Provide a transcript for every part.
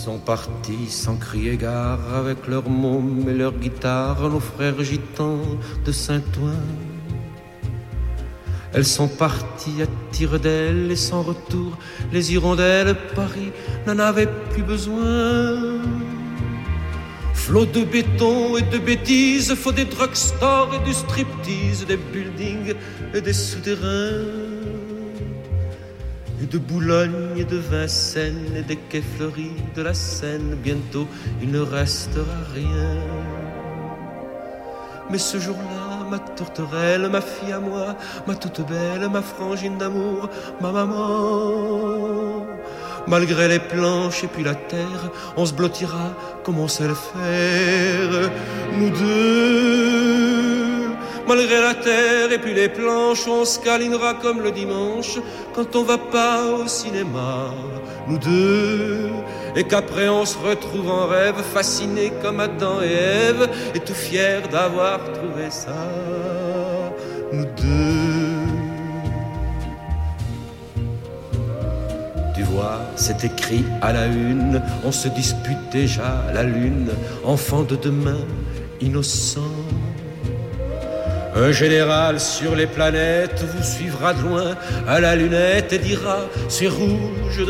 sont partis sans crier gare avec leurs mômes et leurs guitares, nos frères gitans de Saint-Ouen. Elles sont parties à tire d'aile et sans retour, les hirondelles, Paris n'en avait plus besoin. Flot de béton et de bêtises, faut des drugstores et du striptease, des buildings et des souterrains, et de Boulogne et de Vincennes et des quais fleuris de la Seine. Bientôt il ne restera rien. Mais ce jour-là, ma tourterelle, ma fille à moi, ma toute belle, ma frangine d'amour, ma maman, malgré les planches et puis la terre, on se blottira comme on sait le faire, nous deux. Malgré la terre et puis les planches, on se câlinera comme le dimanche quand on va pas au cinéma, nous deux. Et qu'après on se retrouve en rêve, fascinés comme Adam et Ève, et tout fiers d'avoir trouvé ça, nous deux. Tu vois, c'est écrit à la une, on se dispute déjà la lune, enfant de demain, innocent. Un général sur les planètes vous suivra de loin à la lunette et dira c'est rouge de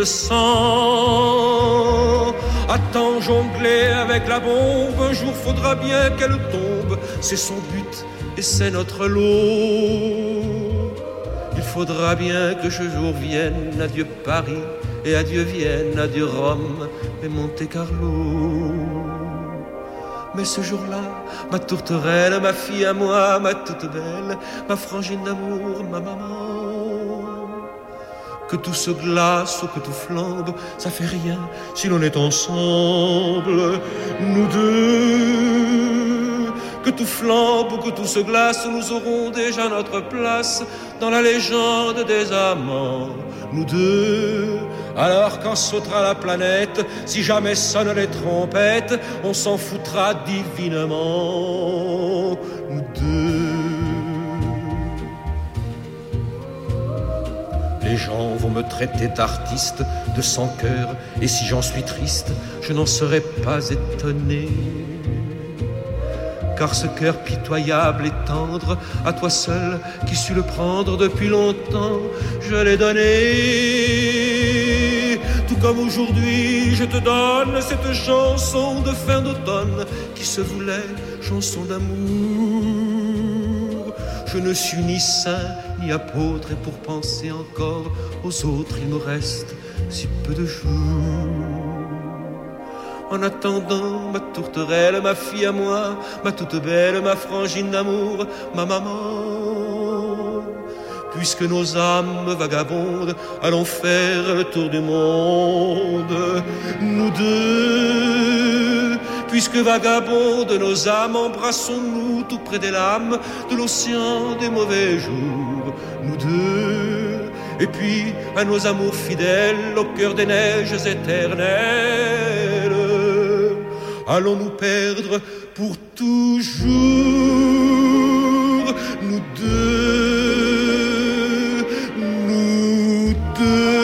sang. Attends jongler avec la bombe, un jour faudra bien qu'elle tombe. C'est son but et c'est notre lot. Il faudra bien que ce jour vienne. Adieu Paris et adieu Vienne, adieu Rome et Monte-Carlo. Mais ce jour-là, ma tourterelle, ma fille à moi, ma toute belle, ma frangine d'amour, ma maman, que tout se glace ou que tout flambe, ça fait rien si l'on est ensemble, nous deux. Que tout flambe ou que tout se glace, nous aurons déjà notre place dans la légende des amants, nous deux. Alors quand sautera la planète, si jamais sonnent les trompettes, on s'en foutra divinement, nous deux. Les gens vont me traiter d'artiste, de sans cœur, et si j'en suis triste, je n'en serai pas étonné. Car ce cœur pitoyable et tendre, à toi seul qui sus le prendre depuis longtemps, je l'ai donné. Tout comme aujourd'hui, je te donne cette chanson de fin d'automne qui se voulait chanson d'amour. Je ne suis ni saint ni apôtre et pour penser encore aux autres, il me reste si peu de jours. En attendant, ma tourterelle, ma fille à moi, ma toute belle, ma frangine d'amour, ma maman. Puisque nos âmes vagabondes, allons faire le tour du monde, nous deux. Puisque vagabondes nos âmes, embrassons-nous tout près des lames de l'océan des mauvais jours, nous deux. Et puis à nos amours fidèles, au cœur des neiges éternelles, allons nous perdre pour toujours, nous deux, nous deux.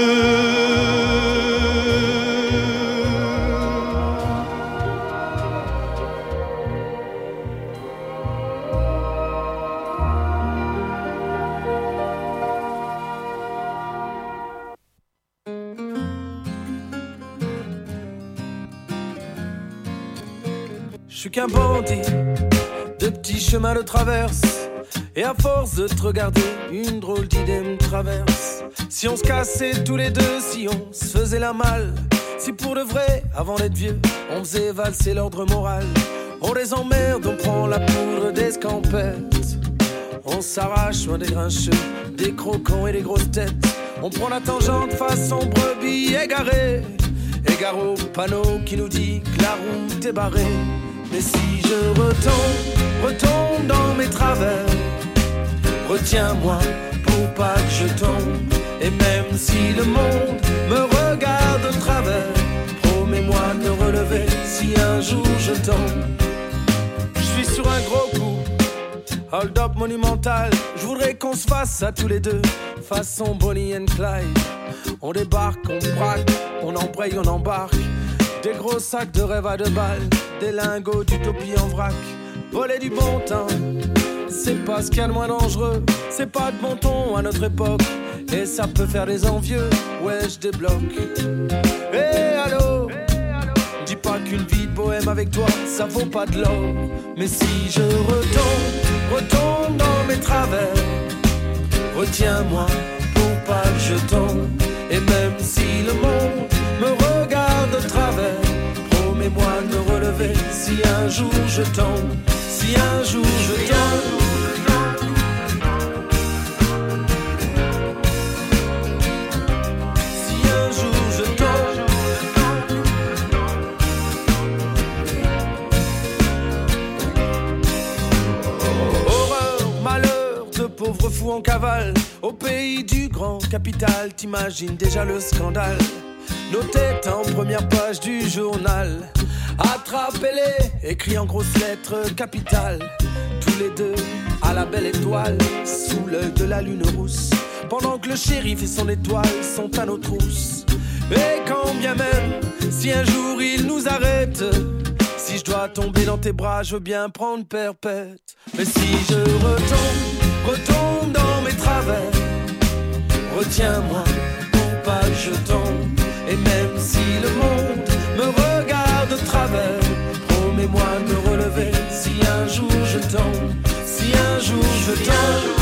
Je suis qu'un bandit de petits chemins de traverse, et à force de te regarder, une drôle d'idée me traverse. Si on se cassait tous les deux, si on se faisait la malle, si pour de vrai, avant d'être vieux, on faisait valser l'ordre moral. On les emmerde, on prend la poudre des scampettes, on s'arrache loin des grincheux, des croquants et des grosses têtes. On prend la tangente façon brebis égarée, égare au panneau qui nous dit que la route est barrée. Mais si je retombe dans mes travers, retiens-moi pour pas que je tombe. Et même si le monde me regarde de travers, promets-moi de relever si un jour je tombe. Je suis sur un gros coup, hold up monumental. Je voudrais qu'on se fasse ça tous les deux, façon Bonnie and Clyde. On débarque, on braque, on embraye, on embarque. Des gros sacs de rêve à 2 balles, des lingots d'utopie en vrac. Voler du bon temps, c'est pas ce qu'il y a de moins dangereux. C'est pas de bon ton à notre époque, et ça peut faire des envieux. Ouais, je débloque. Hé allô, dis pas qu'une vie de bohème avec toi, ça vaut pas de l'or. Mais si je retombe dans mes travers, retiens-moi pour pas que je tombe. Et même si le monde me regarde de travers, promets-moi de me relever si un jour je tombe. Si un jour je tombe. Si un jour je tombe. Horreur, malheur, de pauvres fous en cavale. Au pays du grand capital, t'imagines déjà le scandale. Nos têtes en première page du journal. Attrapez-les, écrit en grosses lettres capitales. Tous les deux à la belle étoile, sous l'œil de la lune rousse. Pendant que le shérif et son étoile sont à nos trousses. Et quand bien même, si un jour il nous arrête, si je dois tomber dans tes bras, je veux bien prendre perpète. Mais si je retombe dans mes travers, retiens-moi pour pas que je tombe. Et même si le monde me regarde de travers, promets-moi de me relever si un jour je tombe. Si un jour je tombe.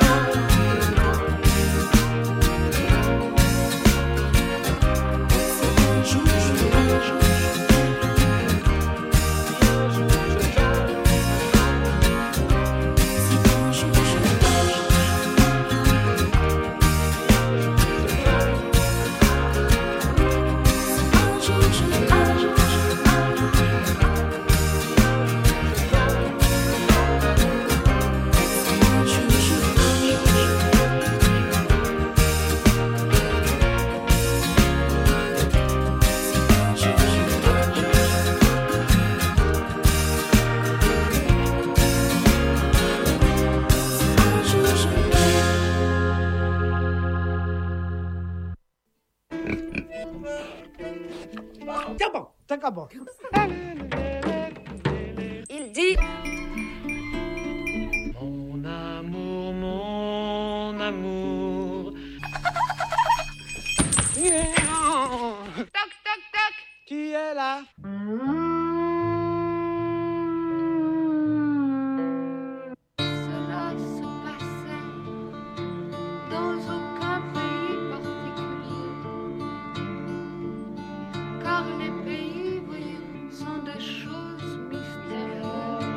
Il dit Mon amour, mon amour. toc toc toc. Qui est là? Cela se passait dans aucun pays particulier, car les pays, voyez, sont des choses mystérieuses.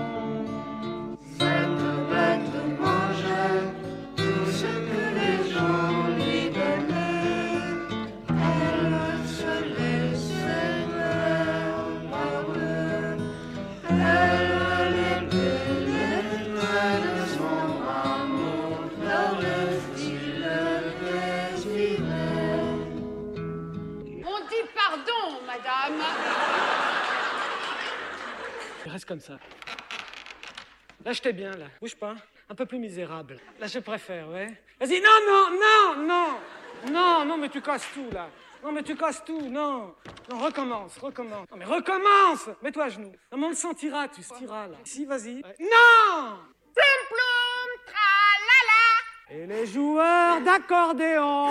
Cette bête mangeait tout ce que les gens lui donnaient. Elle se laissait faire par eux. Elle les pénétrait de son amour, leur le style respirait. On dit pardon, madame. Reste comme ça. Là, je t'ai bien, là. Bouge pas. Un peu plus misérable. Là, je préfère, ouais. Vas-y, non, mais tu casses tout, là. Non, mais tu casses tout, non. Non, recommence. Non, mais recommence. Mets-toi à genoux. Non, mais on le sentira, tu sentiras, là. Ici, vas-y. Ouais. Non. Ploum ploum, tra-la-la. Et les joueurs d'accordéon.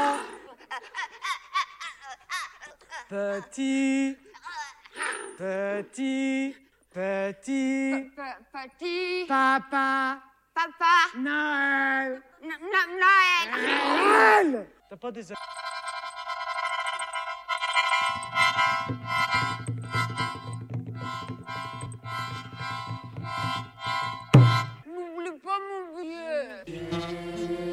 Petit. Petit Papa. papa Noël. Noël. T'as pas des... N'oublie pas mon billet.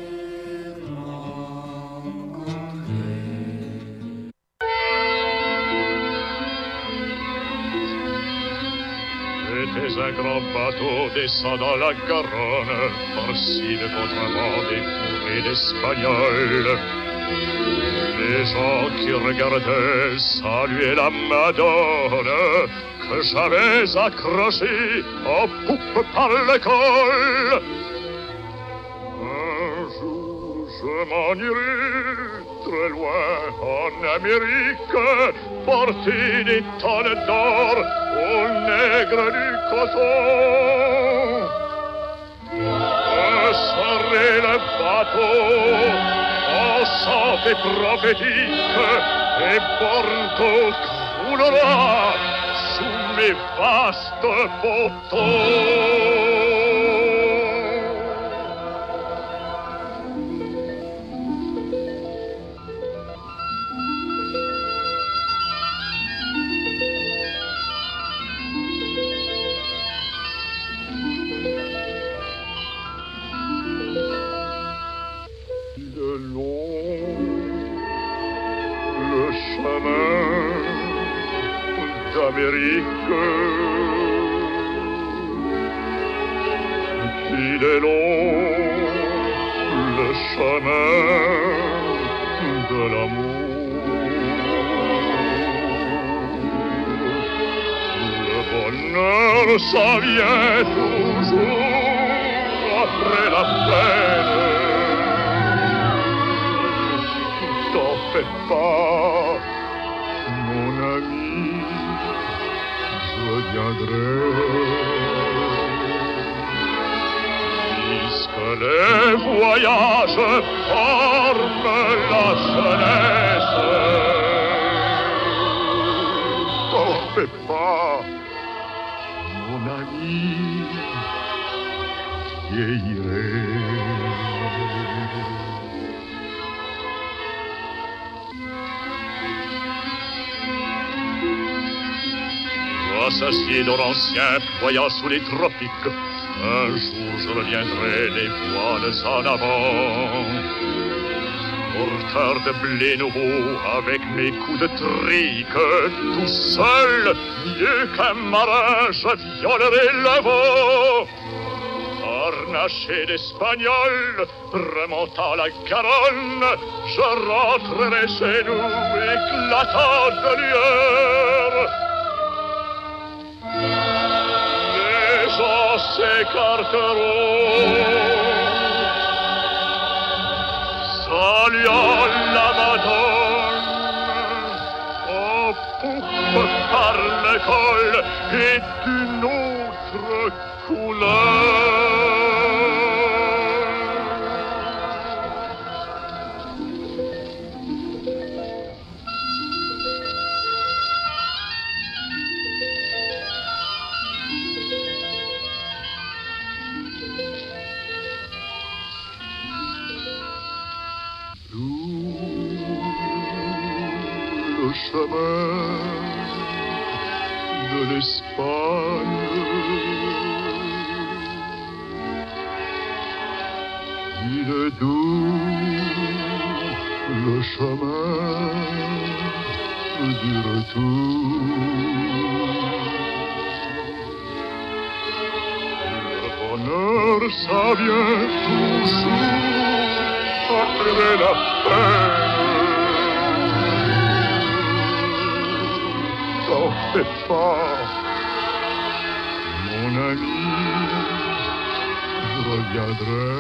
C'était un grand bateau descendant la Garonne, farci de contrebande et fourré d'Espagnols. Les gens qui regardaient saluaient la Madone que j'avais accrochée en poupe par le col. Un jour je m'en irai très loin en Amérique porté des tonnes d'or au nègre du coton. Serait le bateau enchanté et prophétique, et Bordeaux coulera sous mes vastes poteaux. d'Amérique. Il est long le chemin de l'amour. Le bonheur, ça vient toujours après la peine. T'en fais pas, mon ami, je viendrai. Puisque les voyages forment la jeunesse, t'en fais pas, mon ami, vieillirai. S'assied dans l'ancien voyage sous les tropiques. Un jour je reviendrai les voiles en avant, porteur de blé nouveau avec mes coups de trique. Tout seul, mieux qu'un marin, je violerai le vent. Harnaché d'Espagnol, remontant la Garonne, je rentrerai chez nous éclatant de lueur. S'écarteront, saluant la Madone, en poupe par le col et d'une autre couleur. Le chemin de l'Espagne, il est doux le chemin du retour. Le bonheur, ça vient toujours après la peine. T'en fais pas, mon ami, je reviendrai.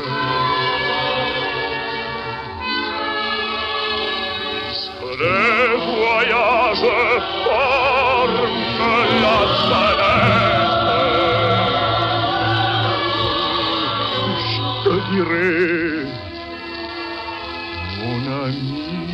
Puisque les voyages forment la jeunesse, je te dirai, mon ami,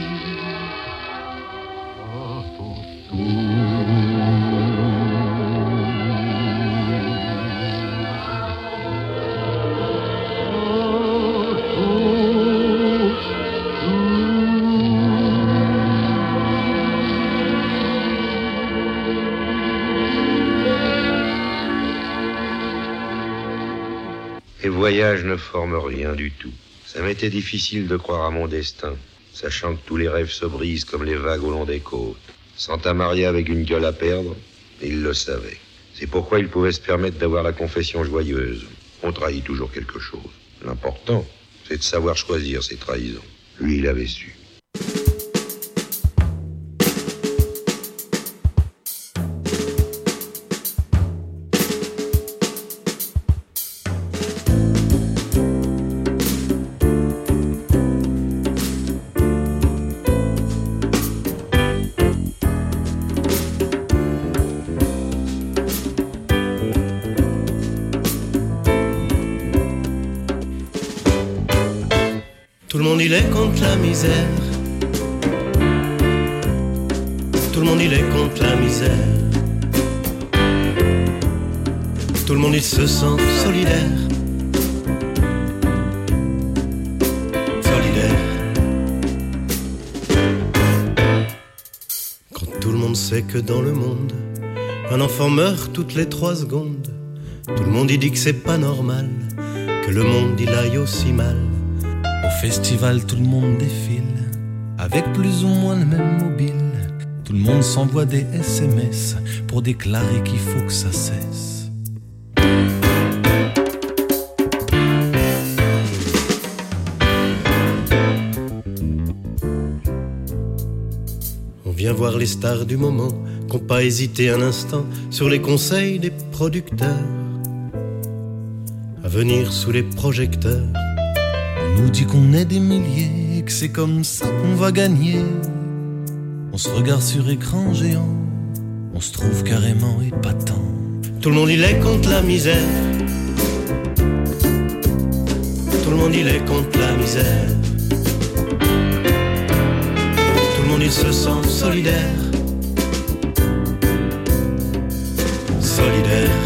Les voyages ne forment rien du tout. Ça m'était difficile de croire à mon destin, sachant que tous les rêves se brisent comme les vagues au long des côtes. Santa Maria avec une gueule à perdre, il le savait. C'est pourquoi il pouvait se permettre d'avoir la confession joyeuse. On trahit toujours quelque chose. L'important, c'est de savoir choisir ses trahisons. Lui, il avait su. Tout le monde il est contre la misère. Tout le monde il est contre la misère. Tout le monde il se sent solidaire. Solidaire. Quand tout le monde sait que dans le monde un enfant meurt toutes les 3 secondes, tout le monde y dit que c'est pas normal que le monde il aille aussi mal. Au festival tout le monde défile avec plus ou moins le même mobile. Tout le monde s'envoie des SMS pour déclarer qu'il faut que ça cesse. On vient voir les stars du moment, qu'ont pas hésité un instant sur les conseils des producteurs à venir sous les projecteurs. On nous dit qu'on est des milliers et que c'est comme ça qu'on va gagner. On se regarde sur écran géant, on se trouve carrément épatant. Tout le monde il est contre la misère. Tout le monde il est contre la misère. Tout le monde il se sent solidaire. Solidaire.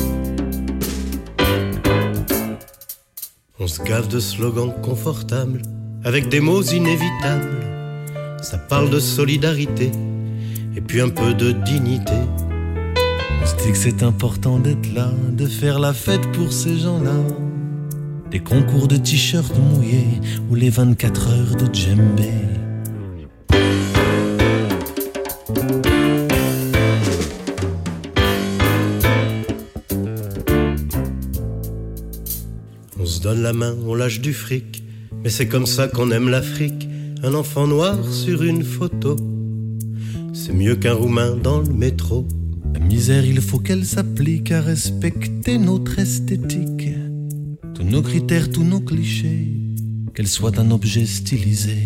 On se gave de slogans confortables avec des mots inévitables. Ça parle de solidarité et puis un peu de dignité. On se dit que c'est important d'être là, de faire la fête pour ces gens-là. Des concours de t-shirts mouillés ou les 24 heures de djembé. On se donne la main, on lâche du fric, mais c'est comme ça qu'on aime l'Afrique. Un enfant noir sur une photo, c'est mieux qu'un Roumain dans le métro. La misère, il faut qu'elle s'applique à respecter notre esthétique. Tous nos critères, tous nos clichés, qu'elle soit un objet stylisé.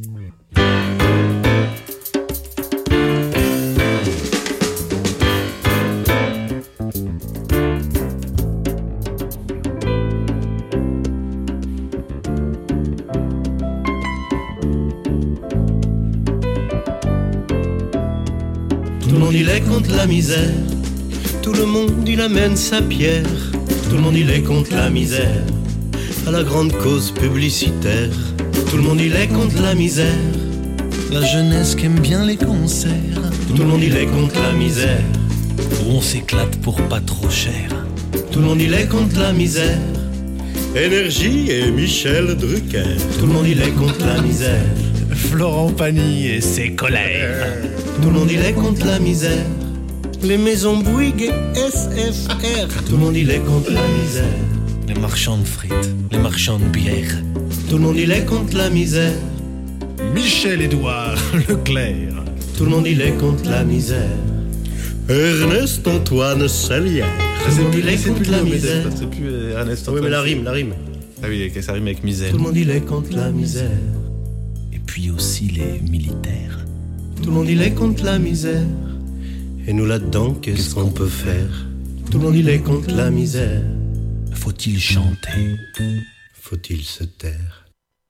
Tout le monde il est contre la misère. Tout le monde il amène sa pierre. Tout le monde il est contre la misère. À la grande cause publicitaire. Tout le monde il est contre la misère. La jeunesse qui aime bien les concerts. Tout le monde il est contre la misère. Où on s'éclate pour pas trop cher. Tout le monde il est contre la misère. Énergie et Michel Drucker. Tout le monde il est contre la misère. Florent Pagny et ses colères. Tout le monde il est contre la misère. Les maisons Bouygues et SFR. Tout le monde il est contre la misère. Les marchands de frites, les marchands de bière. Tout le monde il est contre la misère. Michel-Édouard Leclerc. Tout le monde il est contre la misère. Ernest Antoine Salière. Tout le monde il est contre la misère. C'est plus Ernest Antoine. Oui mais la rime. Ah oui, ça rime avec misère. Tout le monde il est contre la misère. Et puis aussi les militaires. Tout le monde il est contre la misère. Et nous là-dedans, qu'est-ce qu'on peut faire? Tout le monde il est contre la misère. Faut-il chanter? Faut-il se taire?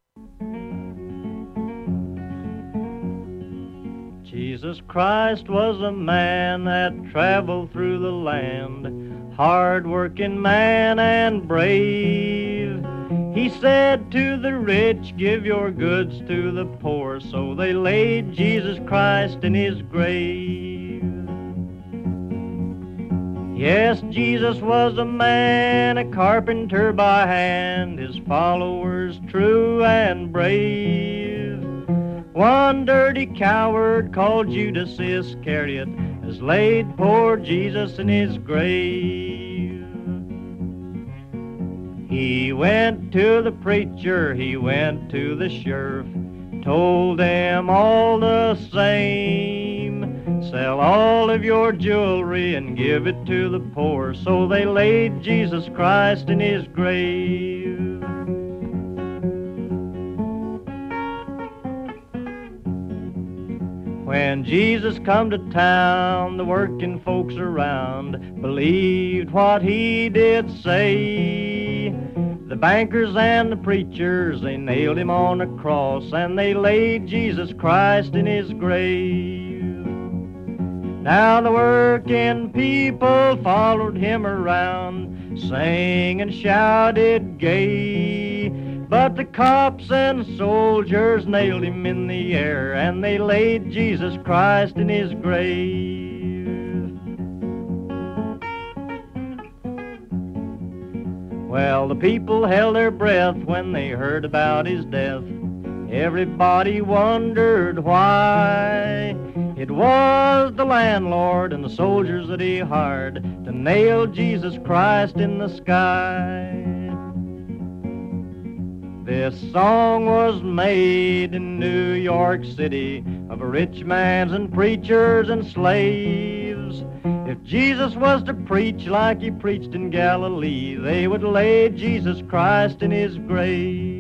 Jesus Christ was a man that traveled through the land, hard-working man and brave. He said to the rich, give your goods to the poor, so they laid Jesus Christ in his grave. Yes, Jesus was a man, a carpenter by hand, his followers true and brave. One dirty coward called Judas Iscariot has laid poor Jesus in his grave. He went to the preacher, he went to the sheriff, told them all the same, sell all of your jewelry and give it to the poor. So they laid Jesus Christ in his grave. When Jesus come to town, the working folks around believed what he did say. The The bankers and the preachers, they nailed him on a cross, and they laid Jesus Christ in his grave. Now the working people followed him around, sang and shouted gay. But the cops and soldiers nailed him in the air, and they laid Jesus Christ in his grave. Well, the people held their breath when they heard about his death. Everybody wondered why. It was the landlord and the soldiers that he hired to nail Jesus Christ in the sky. This song was made in New York City of rich mans and preachers and slaves. If Jesus was to preach like he preached in Galilee, they would lay Jesus Christ in his grave.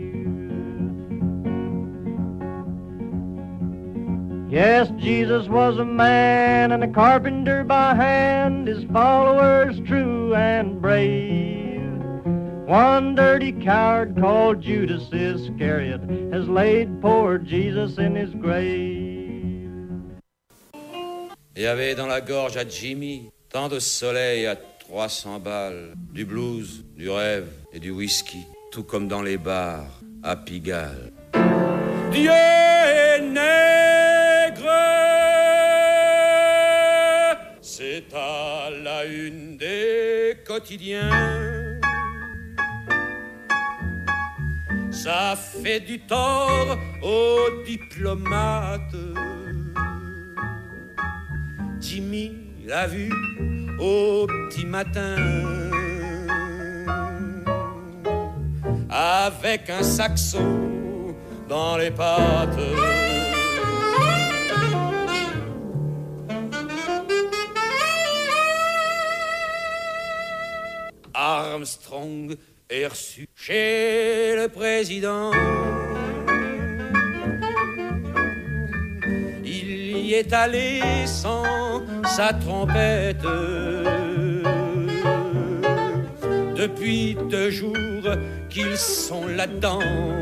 Yes, Jesus was a man and a carpenter by hand, his followers true and brave. One dirty coward called Judas Iscariot has laid poor Jesus in his grave. Il y avait dans la gorge à Jimmy tant de soleil à 300 balles, du blues, du rêve et du whisky, tout comme dans les bars à Pigalle. Dieu est nègre, c'est à la une des quotidiens. Ça fait du tort aux diplomates. Jimmy l'a vu au petit matin avec un saxo dans les pattes. Armstrong est reçu chez le président. Il y est allé sans sa trompette. Depuis 2 jours qu'ils sont là-dedans.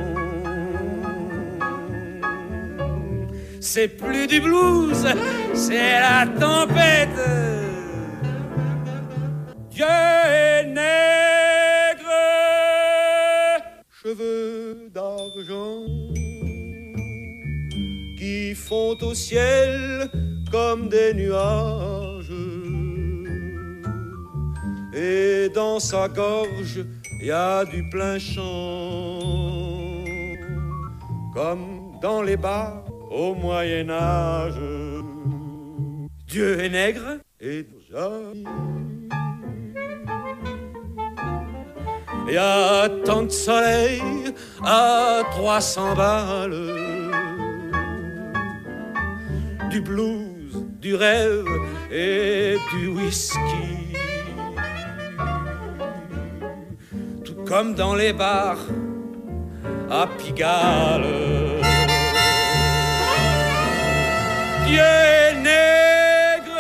C'est plus du blues, c'est la tempête. Dieu est nègre, cheveux d'argent qui font au ciel comme des nuages. Et dans sa gorge, y a du plein chant, comme dans les bars au Moyen-Âge. Dieu est nègre et joli. Y a tant de soleil à 300 balles, du blues, du rêve et du whisky, tout comme dans les bars à Pigalle. Dieu est nègre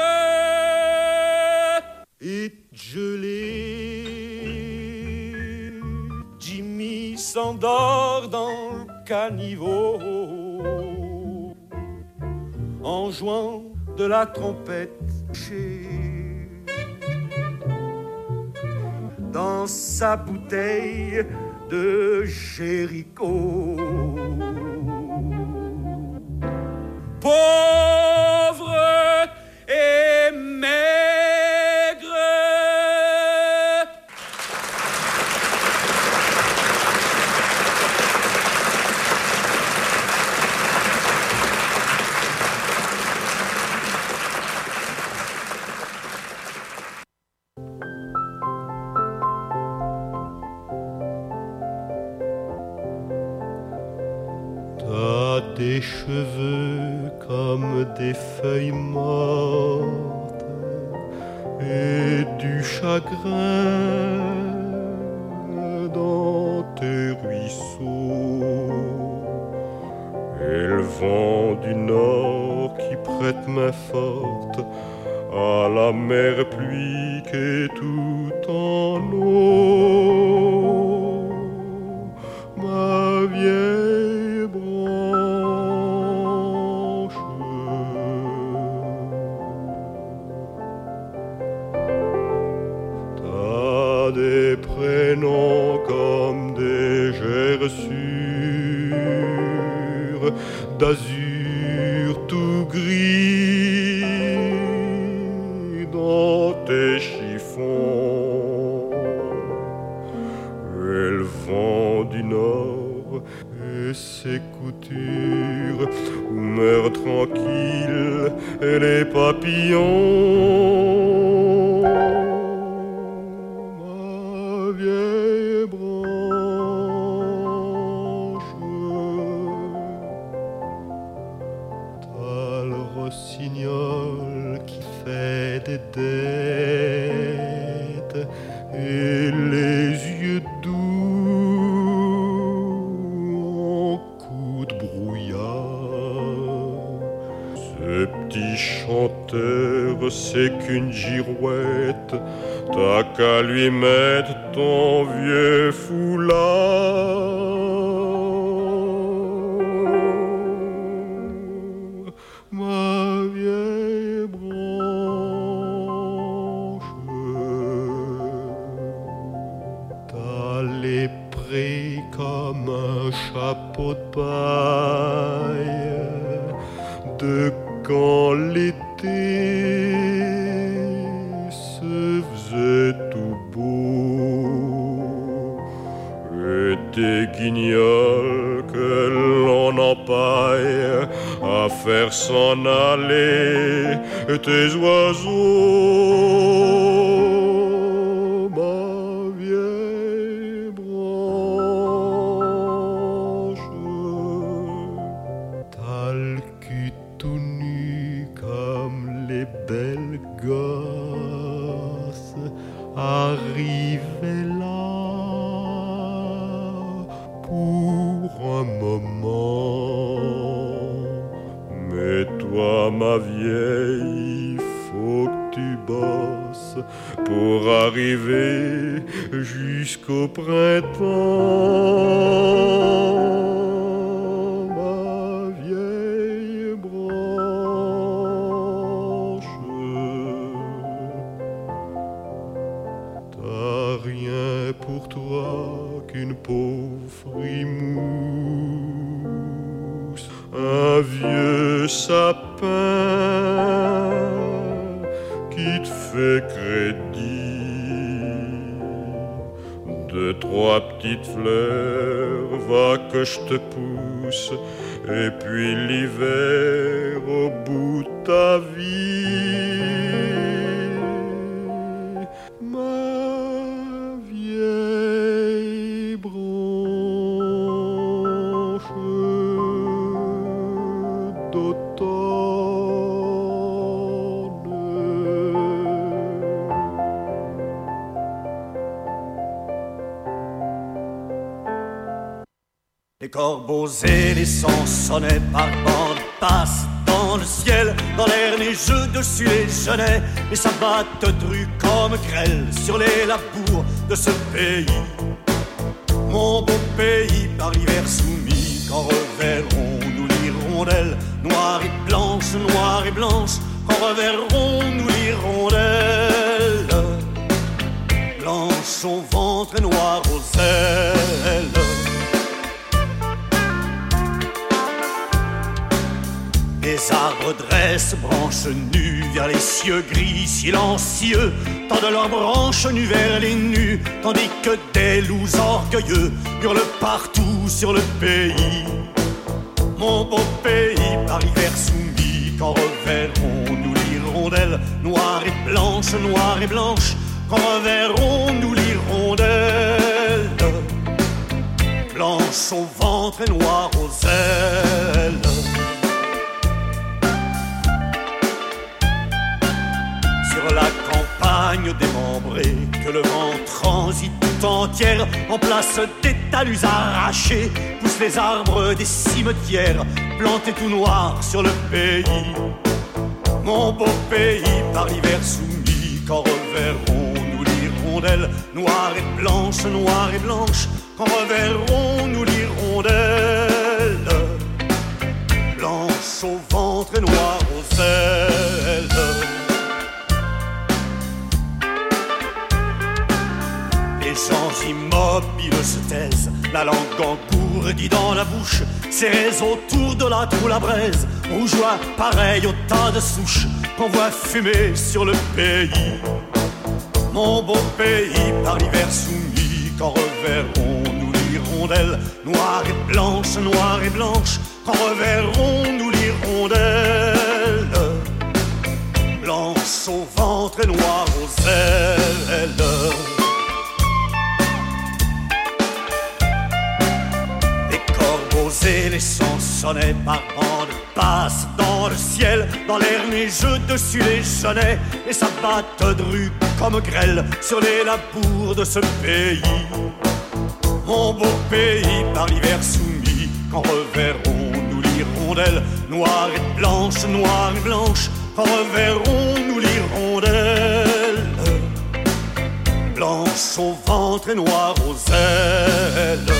et gelé. Jimmy s'endort dans le caniveau en jouant de la trompette dans sa bouteille de Jéricho. Pauvre et maigre. T'as des cheveux comme des feuilles mortes et du chagrin dans tes ruisseaux. Et le vent du nord qui prête main forte à la mer pluie qui est tout en eau. terre sûre d'azur tout gris dans tes chiffons, et le vent du nord et ses coutures où meurent tranquilles et les papillons. Ma vieille branche, t'as le rossignol qui fait des dettes et les yeux doux en coup de brouillard. Ce petit chanteur, c'est qu'une girouette, t'as qu'à lui mettre ton vieux foulard. Ma vieille branche, t'as les prés comme un chapeau de paille de quand l'été se faisait tout beau, et tes guignols que l'on empaille à faire s'en aller tes oiseaux. Ma vieille branche, t'as le cul tout nu comme les belles gosses arrivées là pour un moment. Mais toi, ma vieille, faut que tu bosses pour arriver jusqu'au printemps. Ma vieille branche, t'as rien pour toi qu'une pauvre frimousse, un vieux sapin qui te fait crédit. Deux, trois petites fleurs, va que je te pousse, et puis l'hiver au bout de ta vie. Ma vieille branche Les corbeaux et les sansonnets par bande passent dans le ciel, dans l'air neigeux dessus les genêts, et s'abattent drus comme grêle sur les labours de ce pays. Mon beau pays par l'hiver soumis, quand reverrons-nous l'hirondelle, noire et blanche, quand reverrons-nous l'hirondelle, blanche au ventre et noire aux ailes. Les arbres dressent branches nues vers les cieux gris silencieux, tendent leurs branches nues vers les nus, tandis que des loups orgueilleux hurlent partout sur le pays. Mon beau pays par l'hiver soumis, quand reverrons-nous l'hirondelle, noire et blanche, quand reverrons-nous l'hirondelle, blanche au ventre et noire aux ailes. Sur la campagne démembrée, que le vent transite tout entière, en place des talus arrachés, poussent les arbres des cimetières, plantés tout noirs sur le pays. Mon beau pays par l'hiver soumis, quand reverrons-nous l'hirondelle, noire et blanche, quand reverrons-nous l'hirondelle, blanche au ventre et noire aux ailes. Les gens immobiles se taisent, la langue engourdie dans la bouche, serrés autour de la troue la braise, rougeois pareil au tas de souches qu'on voit fumer sur le pays. Mon beau pays par l'hiver soumis, quand reverrons-nous l'hirondelle, noire et blanche, quand reverrons-nous l'hirondelle, blanche au ventre et noire aux ailes. Et les chansonnets par bandes passent dans le ciel, dans l'air neigeux dessus les genêts, et s'abattent de rue comme grêle sur les labours de ce pays. Mon beau pays par l'hiver soumis, quand reverrons-nous l'hirondelle, noire et blanche, quand reverrons-nous l'hirondelle, blanche au ventre et noire aux ailes.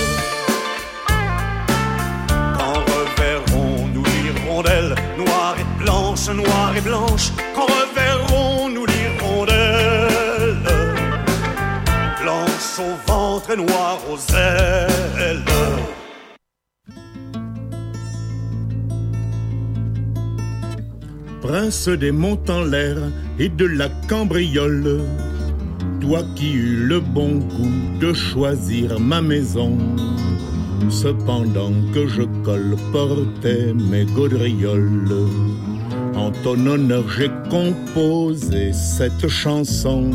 Noire et blanche, quand reverrons-nous l'hirondelle, blanche au ventre et noire aux ailes. Prince des monts en l'air et de la cambriole, toi qui eus le bon goût de choisir ma maison, cependant que je colportais mes gaudrioles, en ton honneur j'ai composé cette chanson.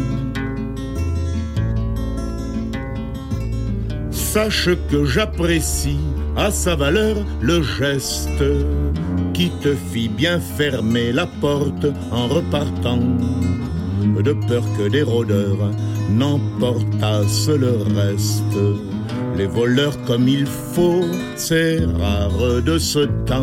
Sache que j'apprécie à sa valeur le geste qui te fit bien fermer la porte en repartant, de peur que des rôdeurs n'emportassent le reste. Les voleurs comme il faut, c'est rare de ce temps.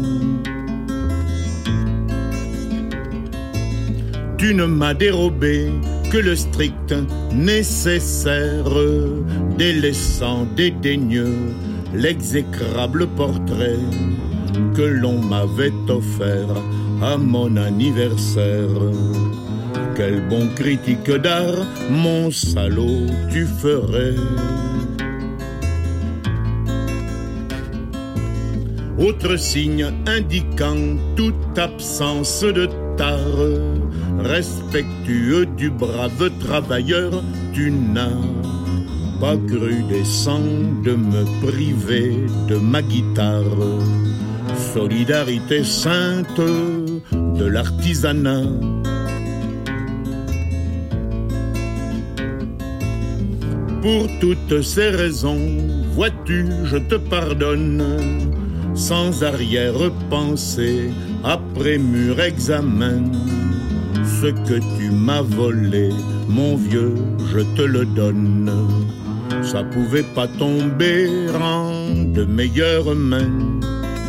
Tu ne m'as dérobé que le strict nécessaire, délaissant dédaigneux l'exécrable portrait que l'on m'avait offert à mon anniversaire. Quel bon critique d'art, mon salaud, tu ferais. Autre signe indiquant toute absence de tare, respectueux du brave travailleur, tu n'as pas cru décent de me priver de ma guitare. Solidarité sainte de l'artisanat. Pour toutes ces raisons, vois-tu, je te pardonne, sans arrière-pensée, après mûr examen. Ce que tu m'as volé, mon vieux, je te le donne. Ça pouvait pas tomber en de meilleures mains.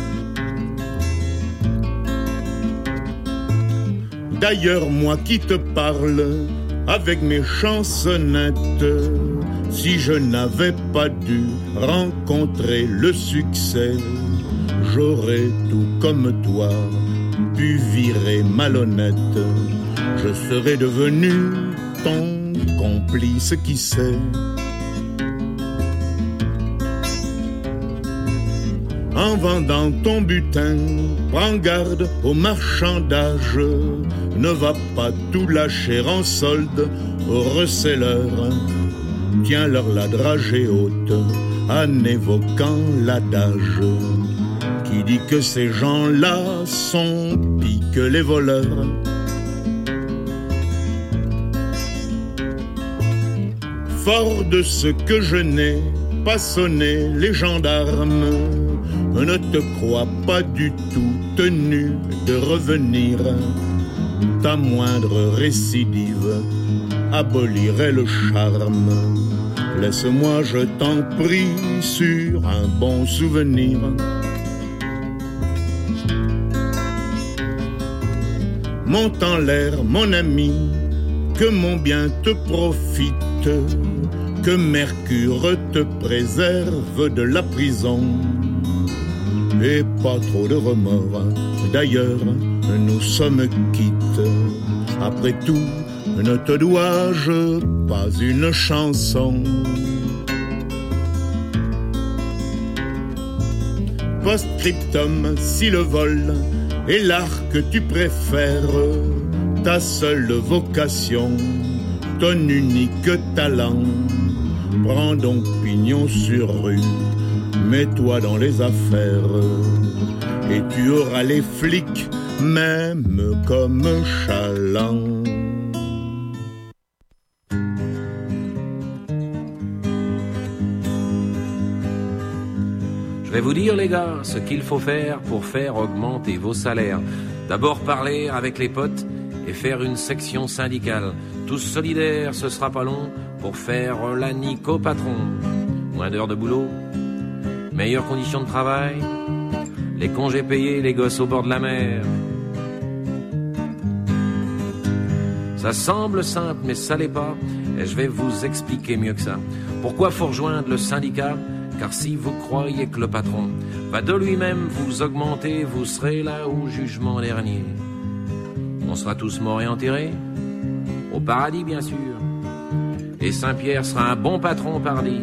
D'ailleurs, moi qui te parle, avec mes chansonnettes, si je n'avais pas dû rencontrer le succès, j'aurais tout comme toi pu virer malhonnête. Je serais devenu ton complice, qui sait. En vendant ton butin, prends garde au marchandage. Ne va pas tout lâcher en solde aux receleurs. Tiens-leur la dragée haute en évoquant l'adage qui dit que ces gens-là sont pis que les voleurs. Fort de ce que je n'ai pas sonné les gendarmes, ne te crois pas du tout tenu de revenir. Ta moindre récidive abolirait le charme. Laisse-moi, je t'en prie, sur un bon souvenir. Monte en l'air, mon ami, que mon bien te profite, que Mercure te préserve de la prison. Et pas trop de remords, d'ailleurs, nous sommes quittes. Après tout, ne te dois-je pas une chanson? Post-scriptum, si le vol est l'art que tu préfères, ta seule vocation, ton unique talent, prends donc pignon sur rue, mets-toi dans les affaires, et tu auras les flics même comme chaland. Je vais vous dire les gars ce qu'il faut faire pour faire augmenter vos salaires. D'abord parler avec les potes et faire une section syndicale. Tous solidaires, ce sera pas long pour faire la nique au patron. Moins d'heures de boulot, meilleures conditions de travail, les congés payés, les gosses au bord de la mer. Ça semble simple mais ça l'est pas et je vais vous expliquer mieux que ça. Pourquoi faut rejoindre le syndicat ? Car si vous croyez que le patron va de lui-même vous augmenter, vous serez là au jugement dernier. On sera tous morts et enterrés, au paradis bien sûr, et Saint-Pierre sera un bon patron pardi.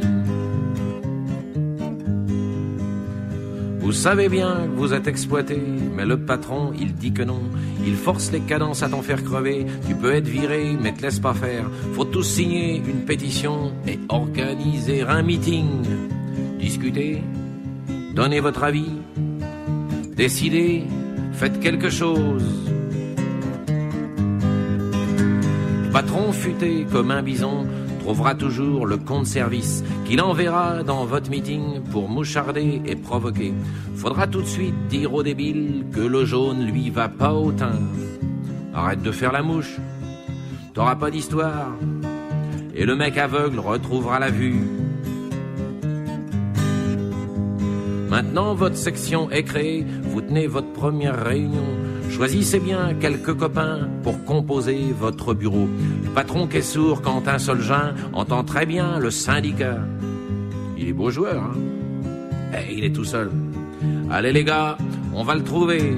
Vous savez bien que vous êtes exploité, mais le patron, il dit que non. Il force les cadences à t'en faire crever. Tu peux être viré, mais te laisse pas faire. Faut tous signer une pétition et organiser un meeting. Discutez, donnez votre avis, décidez, faites quelque chose. Le patron futé comme un bison trouvera toujours le compte service qu'il enverra dans votre meeting pour moucharder et provoquer. Faudra tout de suite dire au débile que le jaune lui va pas au teint. Arrête de faire la mouche, t'auras pas d'histoire, et le mec aveugle retrouvera la vue. Maintenant, votre section est créée, vous tenez votre première réunion. Choisissez bien quelques copains pour composer votre bureau. Le patron qui est sourd quand un seul jeune entend très bien le syndicat. Il est beau joueur, hein ? Eh, il est tout seul. Allez les gars, on va le trouver.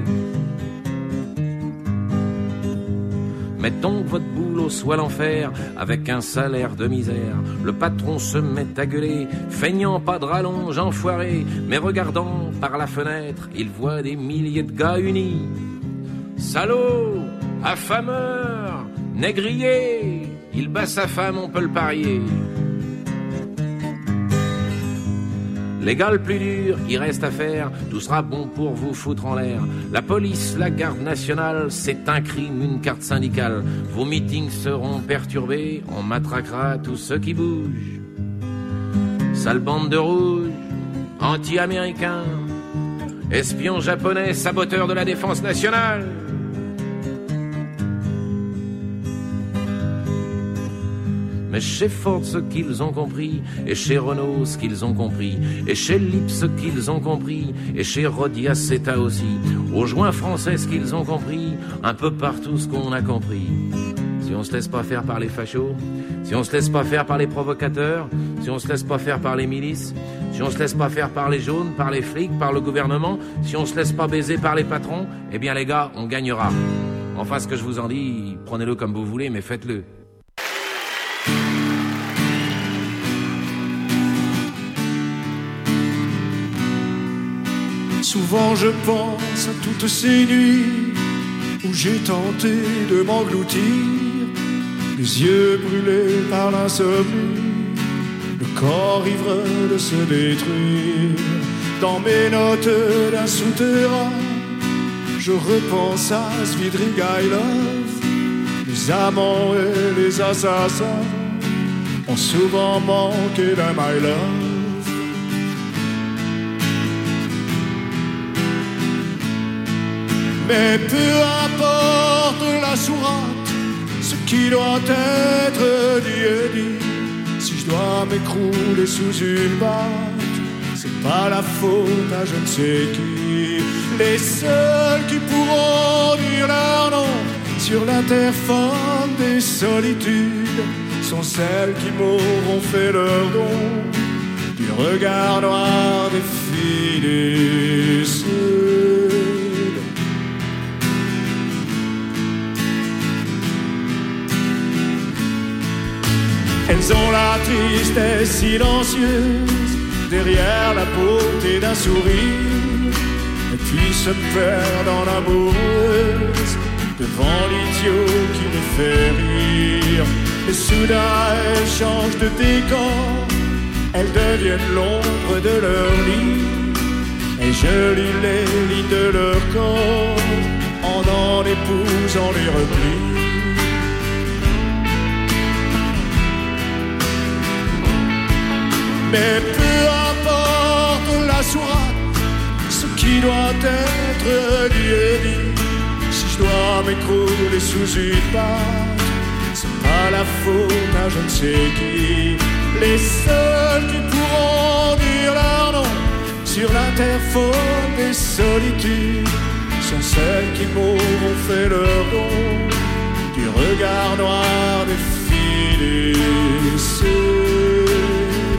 Mettons que votre boulot soit l'enfer, avec un salaire de misère. Le patron se met à gueuler, feignant pas de rallonge, enfoiré. Mais regardant par la fenêtre, il voit des milliers de gars unis. Salaud, affameur, négrier, il bat sa femme, on peut le parier. Les gars, le plus dur, il reste à faire, tout sera bon pour vous foutre en l'air. La police, la garde nationale, c'est un crime, une carte syndicale. Vos meetings seront perturbés, on matraquera tous ceux qui bougent. Sale bande de rouges, anti-américains, espions japonais, saboteurs de la défense nationale. Mais chez Ford ce qu'ils ont compris, et chez Renault ce qu'ils ont compris, et chez Lip ce qu'ils ont compris, et chez Rodia Seta aussi, aux joints français ce qu'ils ont compris, un peu partout ce qu'on a compris. Si on se laisse pas faire par les fachos, si on se laisse pas faire par les provocateurs, si on se laisse pas faire par les milices, si on se laisse pas faire par les jaunes, par les flics, par le gouvernement, si on se laisse pas baiser par les patrons, eh bien les gars, on gagnera. Enfin, ce que je vous en dis, prenez-le comme vous voulez, mais faites-le. Souvent je pense à toutes ces nuits où j'ai tenté de m'engloutir, les yeux brûlés par l'insomnie, le corps ivre de se détruire. Dans mes notes d'un souterrain, je repense à Svidrigaïlov. Les amants et les assassins ont souvent manqué d'un my love. Mais peu importe la sourate, ce qui doit être dit est dit. Si je dois m'écrouler sous une batte, c'est pas la faute à je ne sais qui. Les seuls qui pourront dire leur nom sur l'interphone des solitudes sont celles qui m'auront fait leur don du regard noir des filles du Sud. Elles ont la tristesse silencieuse derrière la beauté d'un sourire. et puis se perd dans l'amoureuse, devant l'idiot qui les fait rire. Et soudain elles changent de décor, elles deviennent l'ombre de leur lit, et je lis les lignes de leur corps en épousant les replis. Mais peu importe la sourate, ce qui doit être dit est dit. Si je dois m'écrouler sous une patte, c'est pas la faute à je ne sais qui. Les seuls qui pourront dire leur nom sur l'interphone des solitudes sont celles qui m'auront fait leur don du regard noir des filles du sud.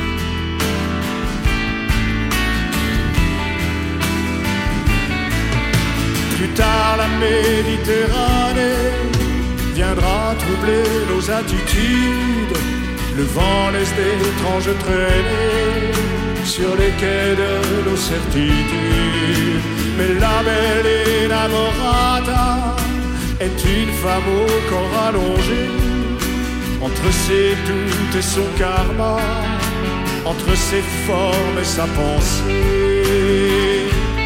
Plus tard la Méditerranée viendra troubler nos attitudes. Le vent laisse d'étranges traînées sur les quais de nos certitudes. Mais la belle innamorata est une femme au corps allongé, entre ses doutes et son karma, entre ses formes et sa pensée.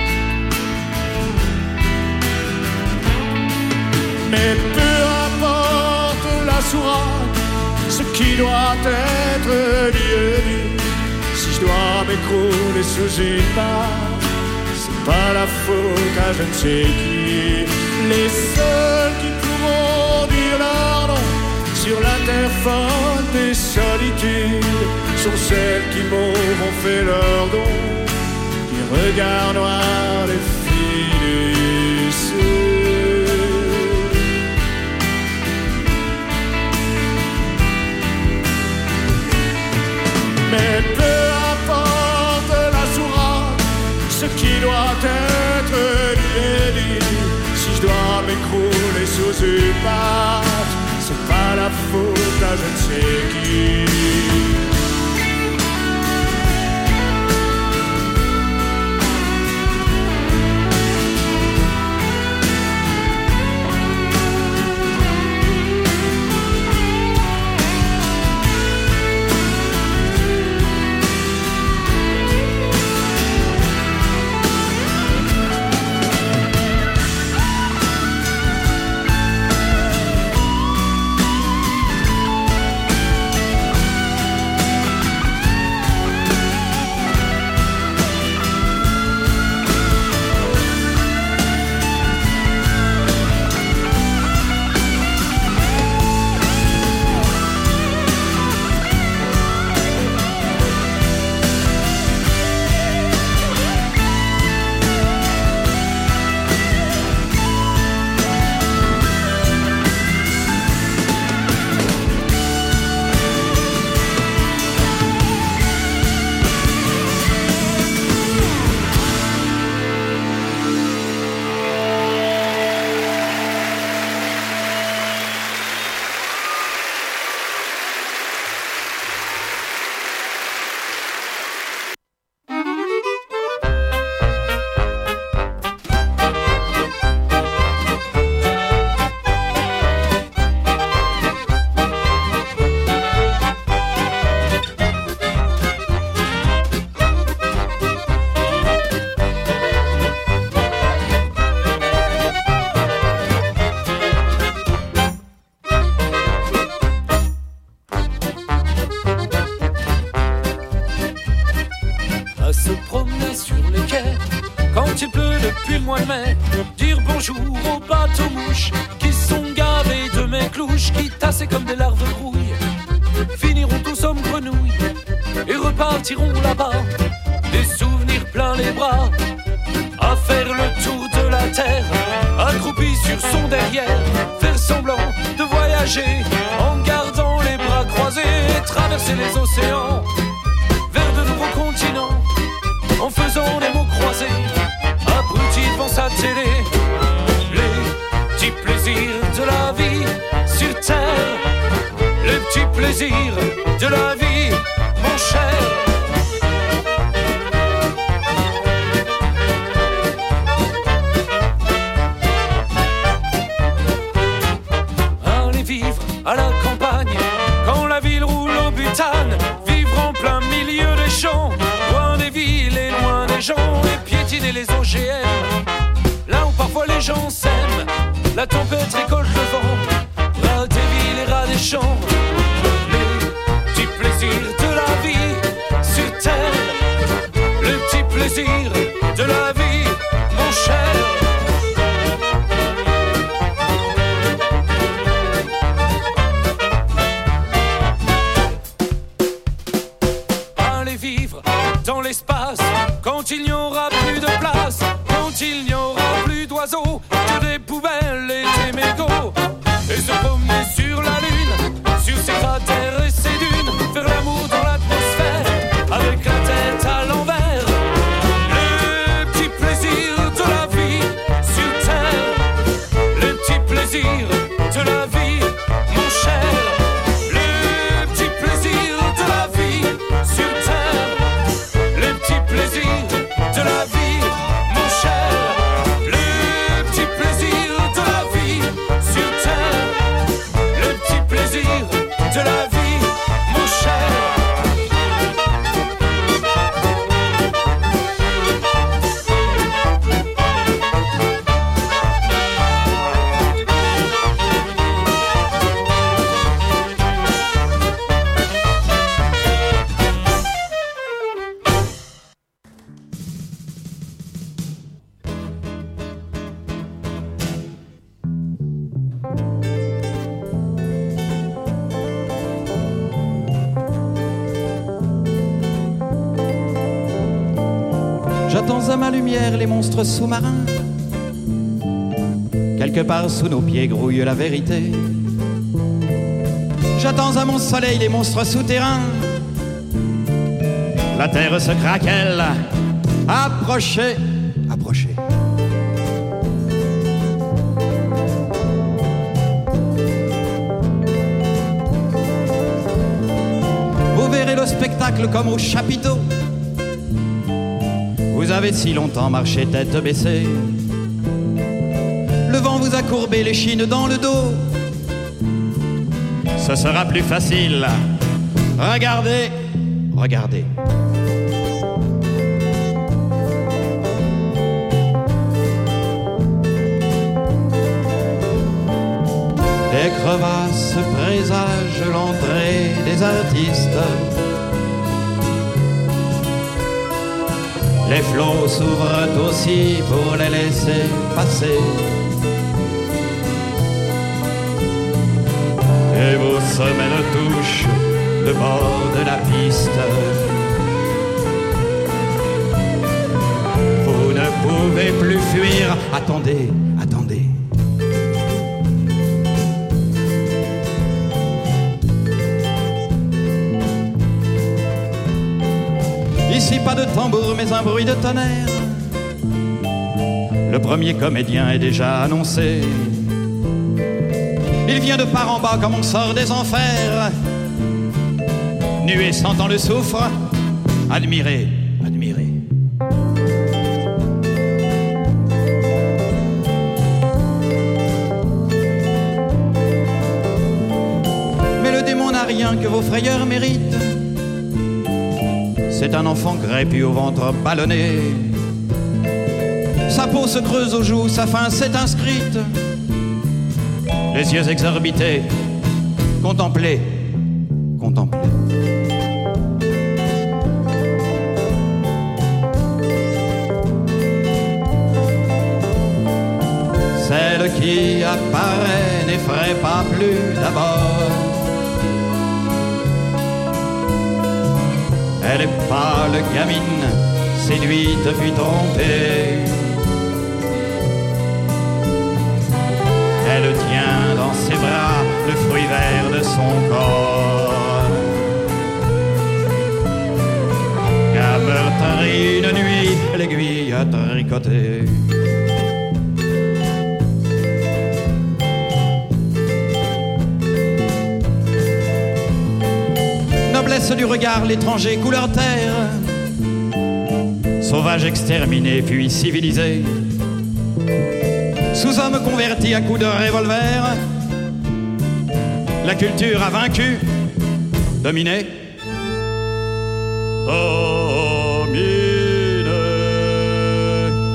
Mais peu importe la sourate, ce qui doit être dit est dit. Si je dois m'écrouler sous une patte, c'est pas la faute à je ne sais qui. Les seuls qui pourront dire leur nom sur l'interphone des solitudes sont celles qui m'auront fait leur don du regard noir des filles du sud. Mais peu importe la sourate, ce qui doit être dit est dit. Si je dois m'écrouler sous une patte, c'est pas la faute à je ne sais qui. Dire bonjour aux bateaux-mouches qui sont gavés de mes clouches, qui tassés comme des larves de rouille finiront tous hommes grenouilles et repartiront là-bas, des souvenirs plein les bras, à faire le tour de la terre, accroupi sur son derrière, faire semblant de voyager en gardant les bras croisés, traverser les océans vers de nouveaux continents en faisant les mots croisés, abruti devant sa télé. Les petits plaisirs de la vie sur terre, les petits plaisirs de la vie, mon cher. et les OGM. Là où parfois les gens s'aiment, la tempête récolte le vent, ras des villes et ras des champs. Les petits plaisirs de la vie sur terre, les petits plaisirs de la vie, mon cher. Allez vivre dans l'espace quand il n'y aura plus de place, quand il n'y aura plus d'oiseaux, que des poubelles et des mégots, et se promener sur la lune, sur ses cratères et ses dunes, faire l'amour dans l'atmosphère avec la tête à l'envers. Les petits plaisirs de la vie sur terre, les petits plaisirs de la vie, mon cher. Les petits plaisirs de la vie sur terre, les petits plaisirs de la vie, mon cher. Les petits plaisirs de la vie sur terre, les petits plaisirs de la vie, mon cher. J'attends à ma lumière les monstres sous-marins. Quelque part sous nos pieds grouille la vérité. J'attends à mon soleil les monstres souterrains. La terre se craquelle. Approchez, approchez. Vous verrez le spectacle comme au chapiteau. Vous avez si longtemps marché tête baissée. Le vent vous a courbé les chines dans le dos. Ce sera plus facile. Regardez, regardez. Des crevasses présagent l'entrée des artistes. Les flots s'ouvrent aussi pour les laisser passer. Et vos semelles touchent le bord de la piste. Vous ne pouvez plus fuir. Attendez, attendez. Ici pas de tambour mais un bruit de tonnerre. Le premier comédien est déjà annoncé. Il vient de par en bas comme on sort des enfers. Nuée sentant le soufre. Admirez, admirez. Mais le démon n'a rien que vos frayeurs méritent. C'est un enfant crépu au ventre ballonné. Sa peau se creuse aux joues, sa faim s'est inscrite. Les yeux exorbités, contemplez, contemplez. Celle qui apparaît n'effraie pas plus d'abord. Elle est pâle gamine, séduite puis trompée. Elle tient dans ses bras le fruit vert de son corps. Qu'a meurtri une nuit, l'aiguille a tricoté. Noblesse du regard, l'étranger couleur terre. Sauvage exterminé puis civilisé. Sous-homme converti à coups de revolver. La culture a vaincu, dominé. Dominé.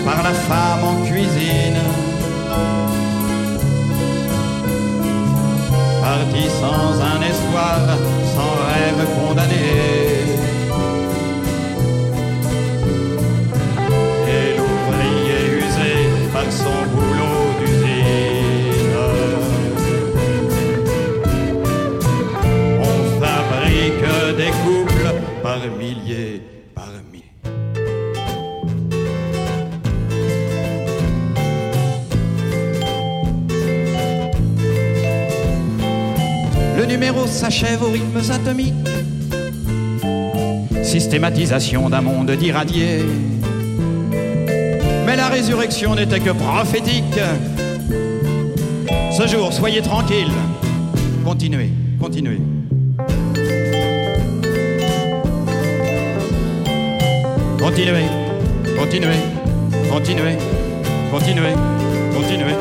par la femme en cuisine. Parti sans un espoir, sans rêve condamné. Et l'ouvrier usé par son boulot d'usine. On fabrique des couples par milliers, par milliers. Le numéro s'achève aux rythmes atomiques. Systématisation d'un monde d'irradiés. Mais la résurrection n'était que prophétique. Ce jour, soyez tranquilles. Continuez, continuez. Continuez, continuez, continuez, continuez, continuez.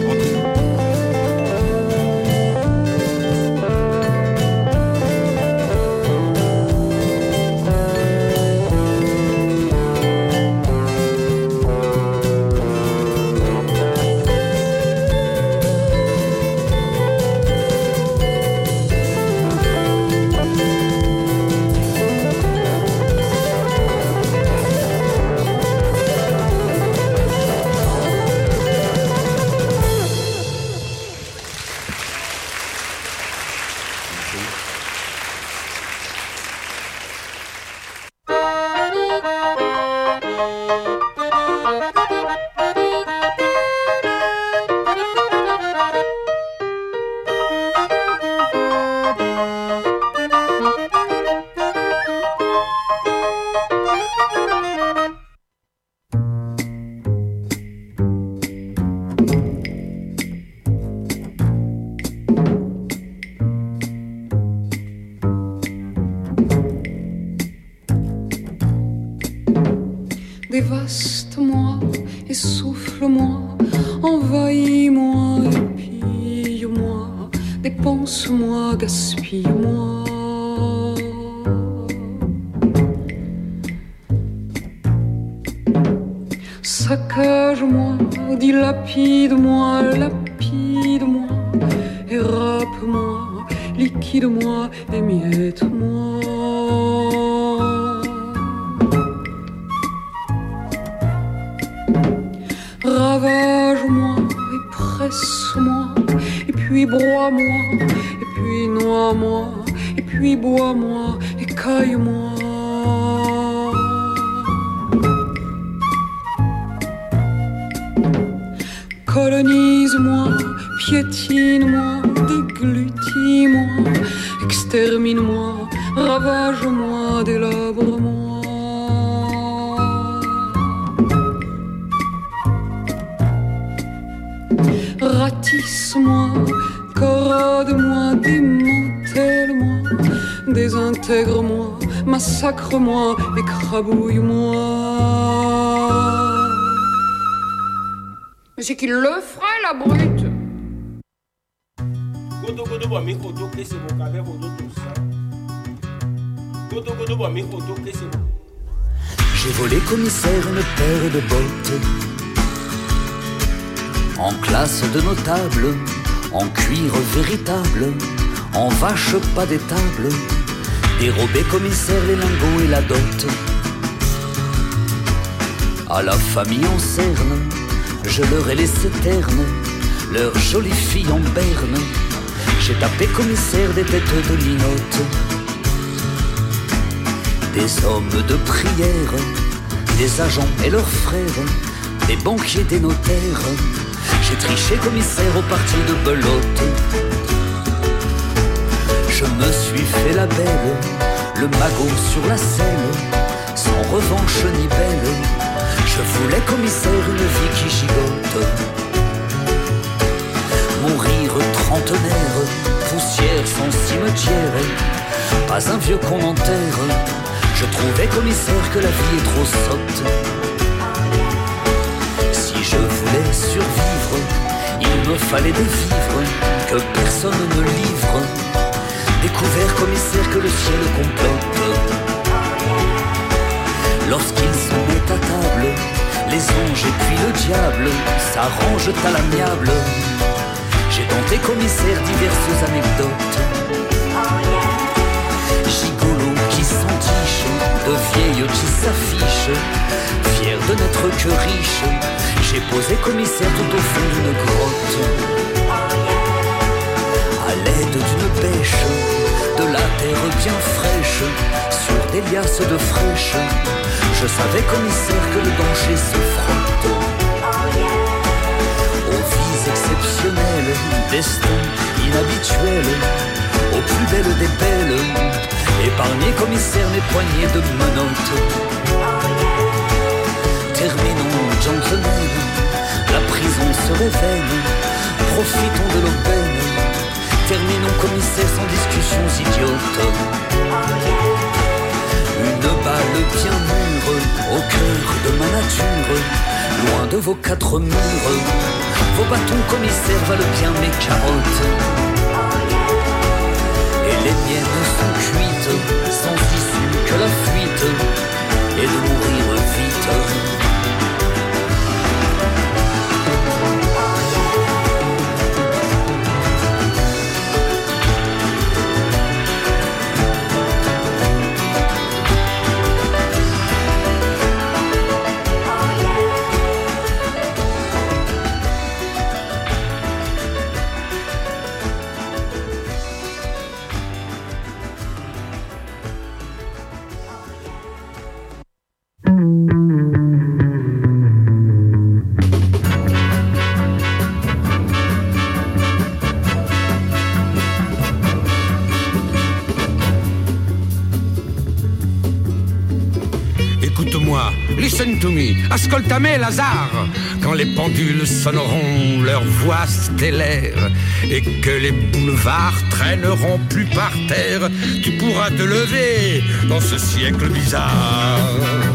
Dévaste-moi, essouffle-moi, envahis-moi, épille-moi, dépense-moi, gaspille-moi. Saccage-moi, dilapide-moi, lapide-moi, érape-moi, liquide-moi, émiette-moi. Ravage-moi et presse-moi, et puis broie-moi, et puis noie-moi, et puis bois-moi, et caille-moi. Colonise-moi, piétine-moi, déglutis-moi, extermine-moi, ravage-moi, délabre-moi. Ratisse-moi, corrode-moi, démantèle-moi, désintègre-moi, massacre-moi, écrabouille-moi. Mais c'est qu'il le ferait, la brute. J'ai volé commissaire une paire de bottes en classe de notable, en cuir véritable, en vache pas d'étable, dérobé commissaire les lingots et la dot. À la famille en cerne, je leur ai laissé terne, leur jolie fille en berne. J'ai tapé commissaire des têtes de linotte, des hommes de prière, des agents et leurs frères, des banquiers, des notaires. J'ai triché commissaire au parti de belote. Je me suis fait la belle, le magot sur la selle, sans revanche ni belle. Je voulais commissaire une vie qui gigote. Mourir trentenaire, poussière sans cimetière, pas un vieux qu'on enterre. Je trouvais commissaire que la vie est trop sotte. Si je voulais survivre, il me fallait des vivres que personne ne livre. Découvert commissaire que le ciel complote. Lorsqu'ils se mettent à table, les les anges et puis le diable s'arrangent à l'amiable. J'ai dans tes commissaires diverses anecdotes. Gigolo qui s'entiche, de vieilles qui s'affichent, fiers de n'être que riches. J'ai posé commissaire tout au fond d'une grotte. À l'aide d'une bêche, de la terre bien fraîche, sur des liasses de fraîche, je savais commissaire que le danger se frotte. Aux vies exceptionnelles, destin inhabituel, aux plus belles des belles, épargnez commissaire mes poignées de menottes. Terminons gentlemen, la prison se réveille, profitons de l'aubaine, terminons commissaire sans discussions idiotes. Une balle bien mûre au cœur de ma nature, loin de vos quatre murs, vos bâtons commissaires valent bien mes carottes. Et les miennes sont cuites, sans issue que la fuite, et de mourir vite. Listen to me, ascoltame Lazare. Quand les pendules sonneront leur voix stellaire et que les boulevards traîneront plus par terre, tu pourras te lever dans ce siècle bizarre.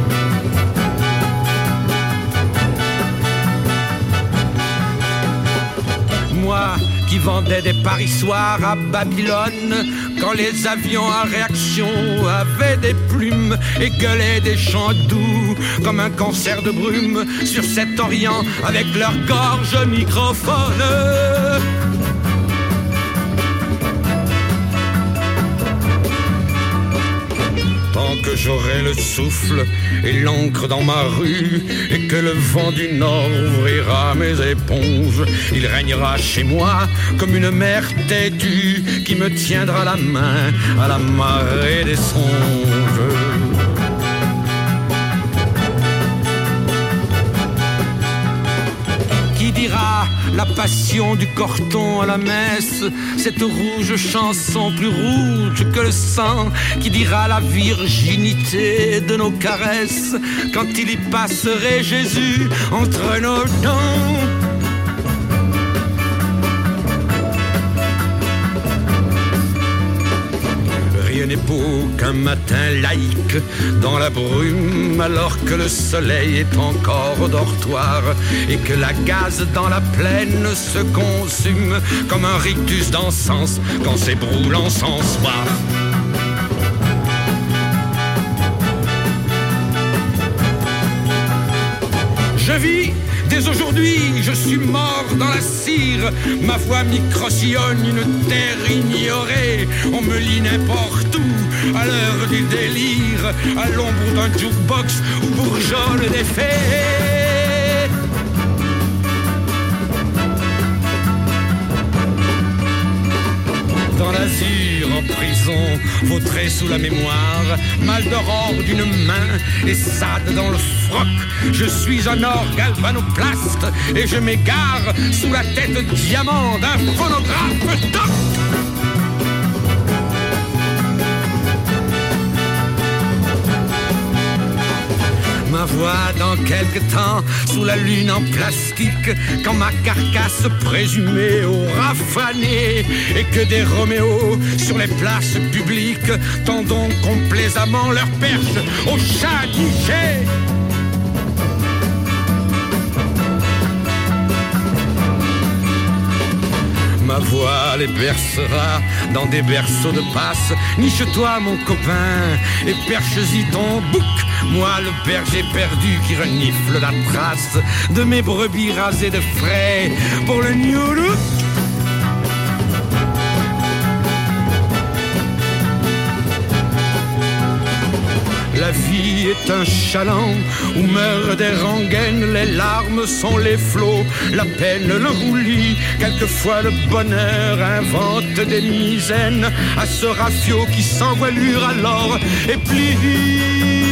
Moi qui vendais des parissoirs à Babylone, quand les avions à réaction avaient des plumes et gueulaient des chants doux comme un concert de brume sur cet Orient avec leur gorge microphone. Tant que j'aurai le souffle et l'encre dans ma rue, et que le vent du Nord ouvrira mes éponges, il régnera chez moi comme une mer têtue qui me tiendra la main à la marée des songes. Qui dira la passion du corton à la messe, cette rouge chanson plus rouge que le sang? Qui dira la virginité de nos caresses quand il y passerait Jésus entre nos dents? Rien n'est beau qu'un matin laïque dans la brume, alors que le soleil est encore au dortoir et que la gaze dans la plaine se consume comme un rictus d'encens quand s'ébroue l'encensoir. Je vis dès aujourd'hui, je suis mort dans la cire. Ma voix micro-sillonne une terre ignorée. On me lit n'importe où, à l'heure du délire, à l'ombre d'un jukebox où bourgeonnent des fées. Dans l'azur, en prison, vautré sous la mémoire, mal d'aurore d'une main et sade dans le froc. Je suis un or galvanoplaste et je m'égare sous la tête diamant d'un phonographe doc. Ma voix dans quelque temps sous la lune en plastique, quand ma carcasse présumée aura fané et que des Roméos sur les places publiques tendront complaisamment leurs perches au chat niché. Ma voix les bercera dans des berceaux de passe. Niche-toi mon copain et perche-y ton bouc Moi le berger perdu qui renifle la trace de mes brebis rasées de frais pour le New Look. La vie est un chaland où meurent des rengaines, les larmes sont les flots, la peine le roulis. Quelquefois le bonheur invente des misaines à ce rafio qui sans voilure alors est plié.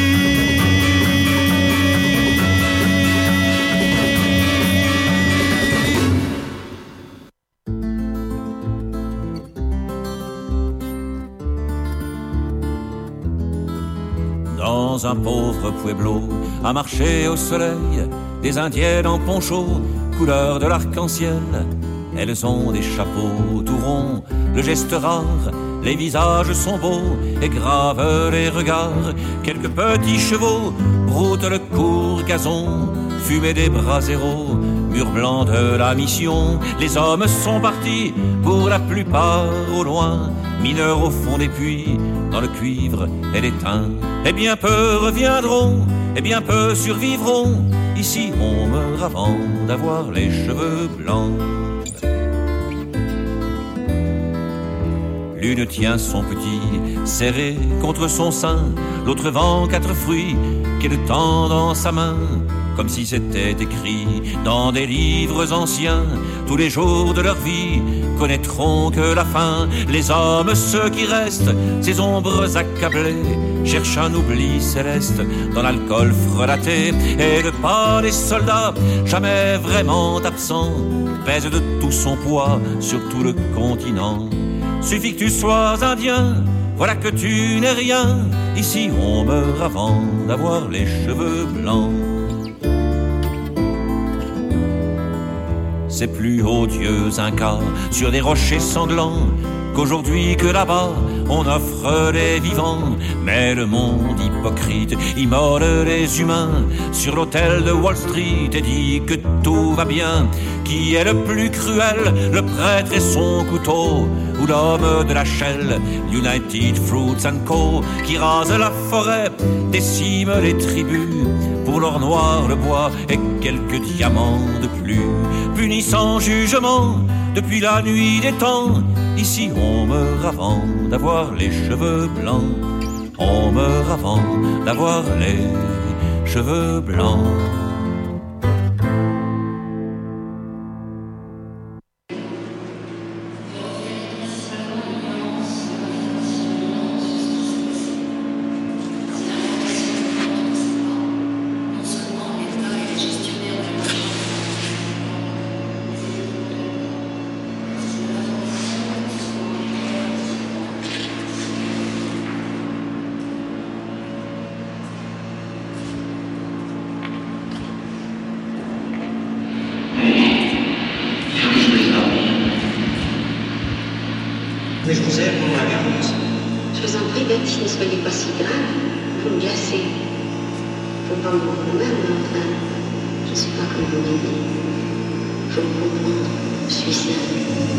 Dans un pauvre pueblo, à marcher au soleil, des indiennes en poncho, couleur de l'arc-en-ciel. Elles ont des chapeaux tout ronds, le geste rare, les visages sont beaux et graves les regards. Quelques petits chevaux broutent le court gazon, fumée des braseros, mur blanc de la mission. Les hommes sont partis, pour la plupart au loin, mineurs au fond des puits, dans le cuivre et l'étain. Et bien peu reviendront, et bien peu survivront. Ici on meurt avant d'avoir les cheveux blancs. L'une tient son petit serré contre son sein, l'autre vend 4 fruits qu'elle tend dans sa main. Comme si c'était écrit dans des livres anciens, tous les jours de leur vie connaîtront que la fin. Les hommes, ceux qui restent, ces ombres accablées, cherchent un oubli céleste dans l'alcool frelaté. Et le pas des soldats, jamais vraiment absent, pèse de tout son poids sur tout le continent. Suffit que tu sois indien, voilà que tu n'es rien. Ici on meurt avant d'avoir les cheveux blancs. C'est plus odieux un cas sur des rochers sanglants qu'aujourd'hui que là-bas on offre les vivants. Mais le monde hypocrite immole les humains sur l'autel de Wall Street et dit que tout va bien. Qui est le plus cruel, le prêtre et son couteau, ou l'homme de la Shell, United Fruits and Co, qui rase la forêt, décime les tribus pour l'or noir, le bois et quelques diamants de plus. Puni sans jugement depuis la nuit des temps, ici on meurt avant d'avoir les cheveux blancs. On meurt avant d'avoir les cheveux blancs. Mais je vous aime, mon révérence. Je vous en prie, Betty, ne soyez pas si grave. Vous me glacez. Faut pas me comprendre, mais enfin, je ne suis pas comme vous m'aimez. Faut me comprendre. Je suis seule.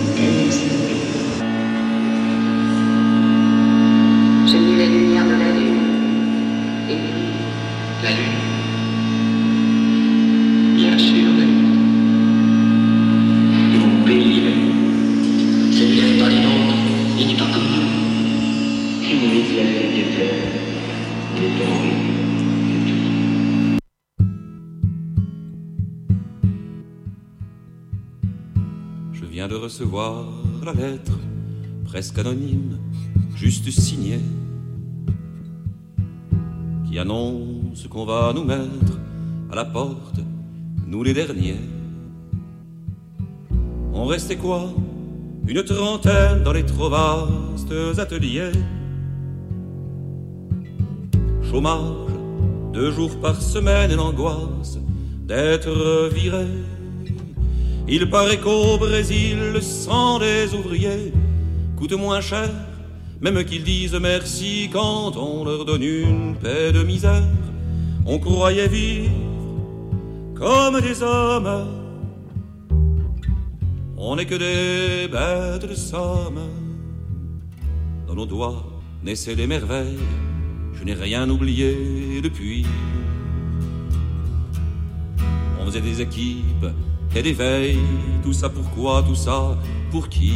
J'aime mieux la lumière de la lune. Et puis, la lune. Bien sûr, la lune. Et mon pays, la lune. Celui-là n'est pas les nôtres. Il n'est pas comme nous. Il mérite la vie des fleurs, des tombées, de tout. Je viens de recevoir la lettre, presque anonyme, juste signée, qui annonce qu'on va nous mettre à la porte, nous les derniers. On restait quoi? Une trentaine dans les trop vastes ateliers. Chômage, 2 jours par semaine et l'angoisse d'être viré. Il paraît qu'au Brésil, le sang des ouvriers coûte moins cher, même qu'ils disent merci quand on leur donne une paix de misère. On croyait vivre comme des hommes. On n'est que des bêtes de somme. Dans nos doigts naissaient des merveilles, je n'ai rien oublié depuis. On faisait des équipes et des veilles, tout ça pourquoi, tout ça pour qui?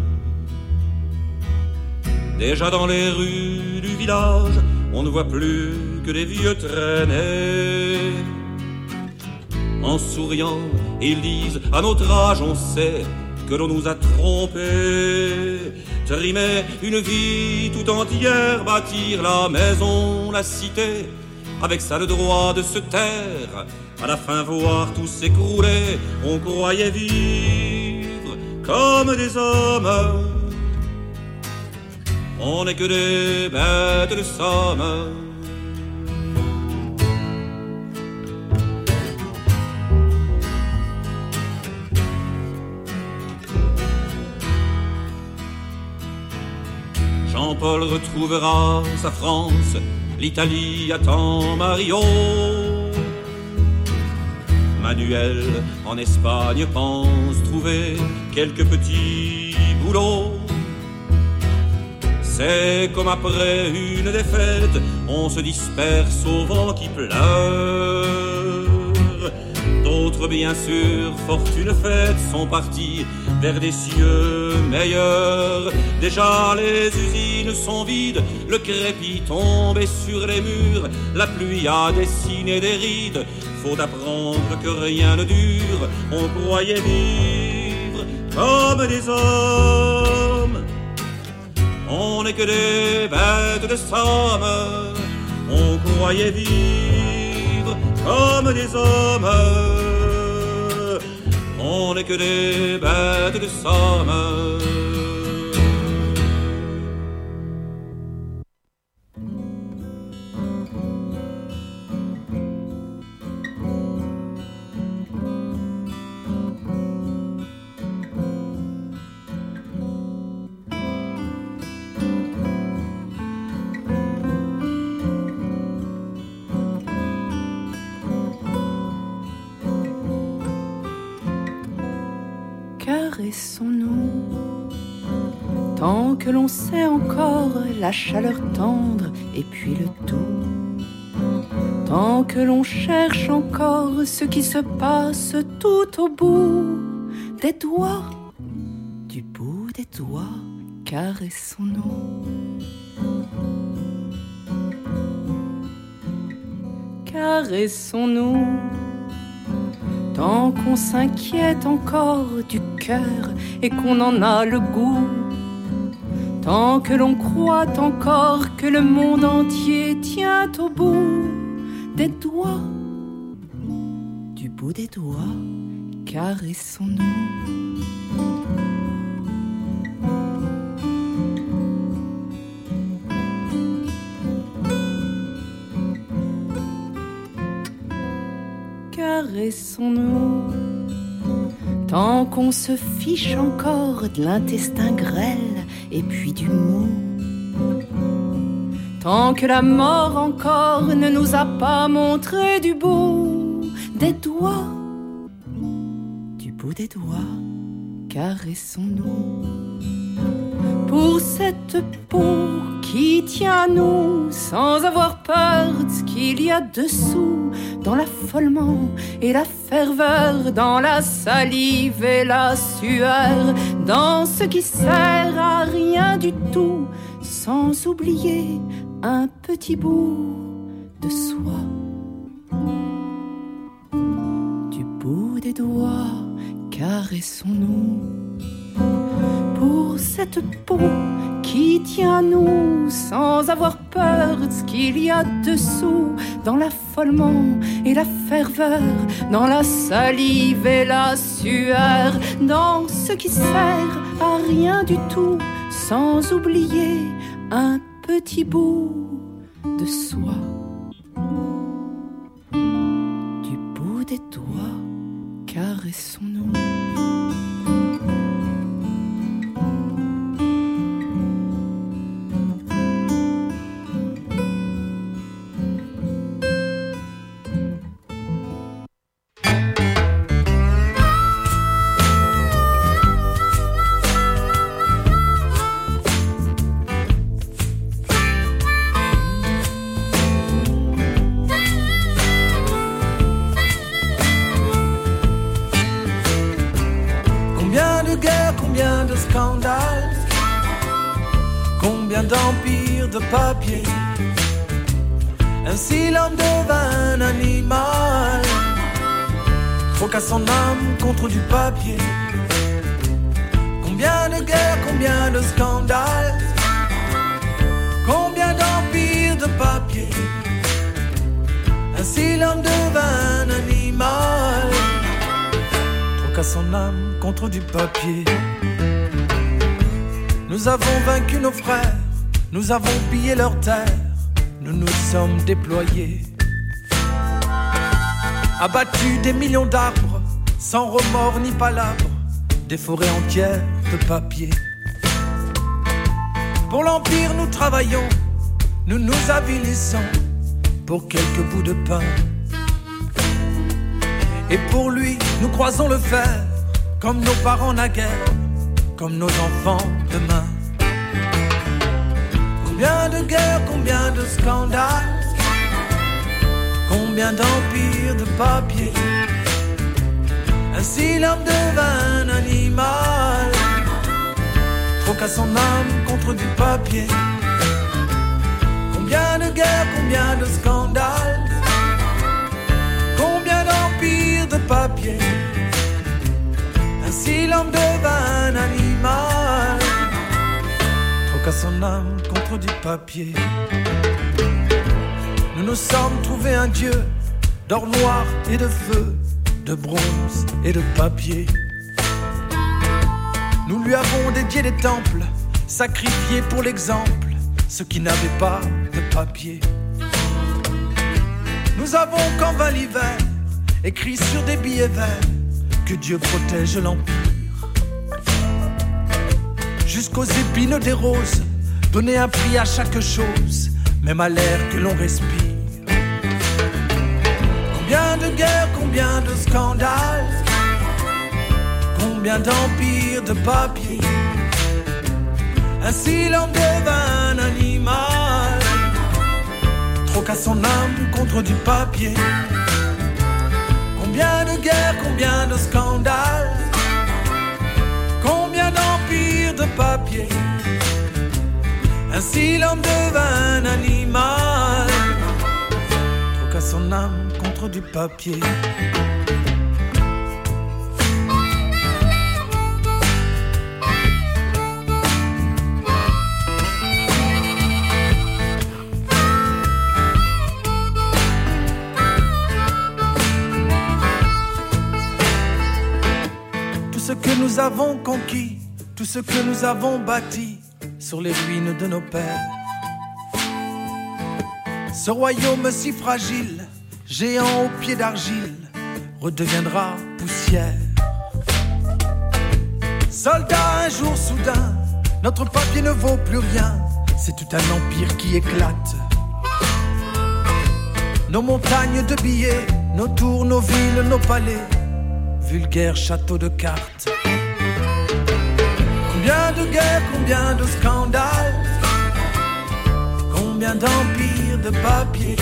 Déjà dans les rues du village, on ne voit plus que des vieux traînés. En souriant, ils disent à notre âge, on sait que l'on nous a trompés. Trimer une vie tout entière, bâtir la maison, la cité, avec ça le droit de se taire. À la fin voir tout s'écrouler, on croyait vivre comme des hommes. On n'est que des bêtes de somme. Jean-Paul retrouvera sa France, l'Italie attend Mario. Manuel en Espagne pense trouver quelques petits boulots. C'est comme après une défaite, on se disperse au vent qui pleure. D'autres bien sûr, fortune faite, sont partis vers des cieux meilleurs. Déjà les usines sont vides, le crépi tombé sur les murs. La pluie a dessiné des rides, faut apprendre que rien ne dure. On croyait vivre comme des hommes. On n'est que des bêtes de somme. On croyait vivre comme des hommes. On n'est que des bêtes de somme. Caressons-nous, tant que l'on sait encore la chaleur tendre et puis le tout. Tant que l'on cherche encore ce qui se passe tout au bout des doigts, du bout des doigts, caressons-nous. Caressons-nous, tant qu'on s'inquiète encore du cœur et qu'on en a le goût. Tant que l'on croit encore que le monde entier tient au bout des doigts, du bout des doigts, caressons-nous. Caressons-nous, tant qu'on se fiche encore de l'intestin grêle et puis du mou. Tant que la mort encore ne nous a pas montré du bout des doigts, du bout des doigts, caressons-nous. Pour cette peau qui tient à nous sans avoir peur de ce qu'il y a dessous, dans l'affolement et la ferveur, dans la salive et la sueur, dans ce qui sert à rien du tout, sans oublier un petit bout de soi. Du bout des doigts, caressons-nous. Pour cette peau qui tient à nous sans avoir peur de ce qu'il y a dessous, dans l'affolement et la ferveur, dans la salive et la sueur, dans ce qui sert à rien du tout, sans oublier un petit bout de soi. Du bout des doigts, caressons-nous. de guerres, combien de scandales, combien d'empires de papier. Ainsi l'homme devint un animal, troqua son âme contre du papier. Combien de guerres, combien de scandales, combien d'empires de papier. Ainsi l'homme devint un animal, troqua son âme contre du papier. Nous avons vaincu nos frères, nous avons pillé leurs terres, nous nous sommes déployés, abattu des millions d'arbres, sans remords ni palabres, des forêts entières de papier. Pour l'Empire nous travaillons, nous nous avilissons pour quelques bouts de pain. Et pour lui, nous croisons le fer, comme nos parents naguère, comme nos enfants demain. Combien de guerres, combien de scandales, combien d'empires de papier. Ainsi l'homme devint un animal, troqua son âme contre du papier. Combien de guerres, combien de scandales, combien d'empires de papier. Ainsi l'homme devint un animal, troqua son âme contre du papier. Nous nous sommes trouvés un dieu d'or noir et de feu, de bronze et de papier. Nous lui avons dédié des temples, sacrifiés pour l'exemple, ceux qui n'avaient pas de papier. Nous avons, quand vint l'hiver, écrit sur des billets verts que Dieu protège l'empire. Jusqu'aux épines des roses, donner un prix à chaque chose, même à l'air que l'on respire. Combien de guerres, combien de scandales, combien d'empires de papier. Ainsi l'homme devint un animal, troqua son âme contre du papier. Combien de guerres, combien de scandales, combien d'empires de papier. Ainsi l'homme devint un animal, troqua son âme contre du papier. Tout ce que nous avons conquis, tout ce que nous avons bâti sur les ruines de nos pères. Ce royaume si fragile, géant aux pieds d'argile, redeviendra poussière. Soldats, un jour soudain, notre papier ne vaut plus rien, c'est tout un empire qui éclate. Nos montagnes de billets, nos tours, nos villes, nos palais, vulgaires châteaux de cartes. Combien de guerres, combien de scandales, combien d'empires de papier.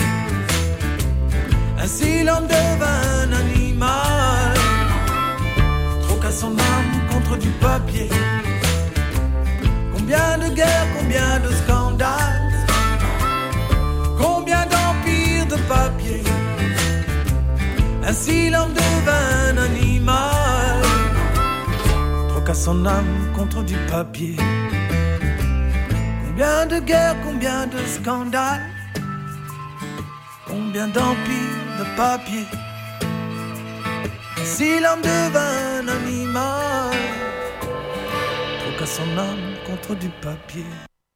Ainsi l'homme devint un animal, troqua son âme contre du papier. Combien de guerres, combien de scandales, combien d'empires de papier. Ainsi l'homme devint un animal, troqua son âme contre du papier. Combien de guerres, combien de scandales, combien d'empires de papier. Si l'homme devint un animal, troqua son âme contre du papier.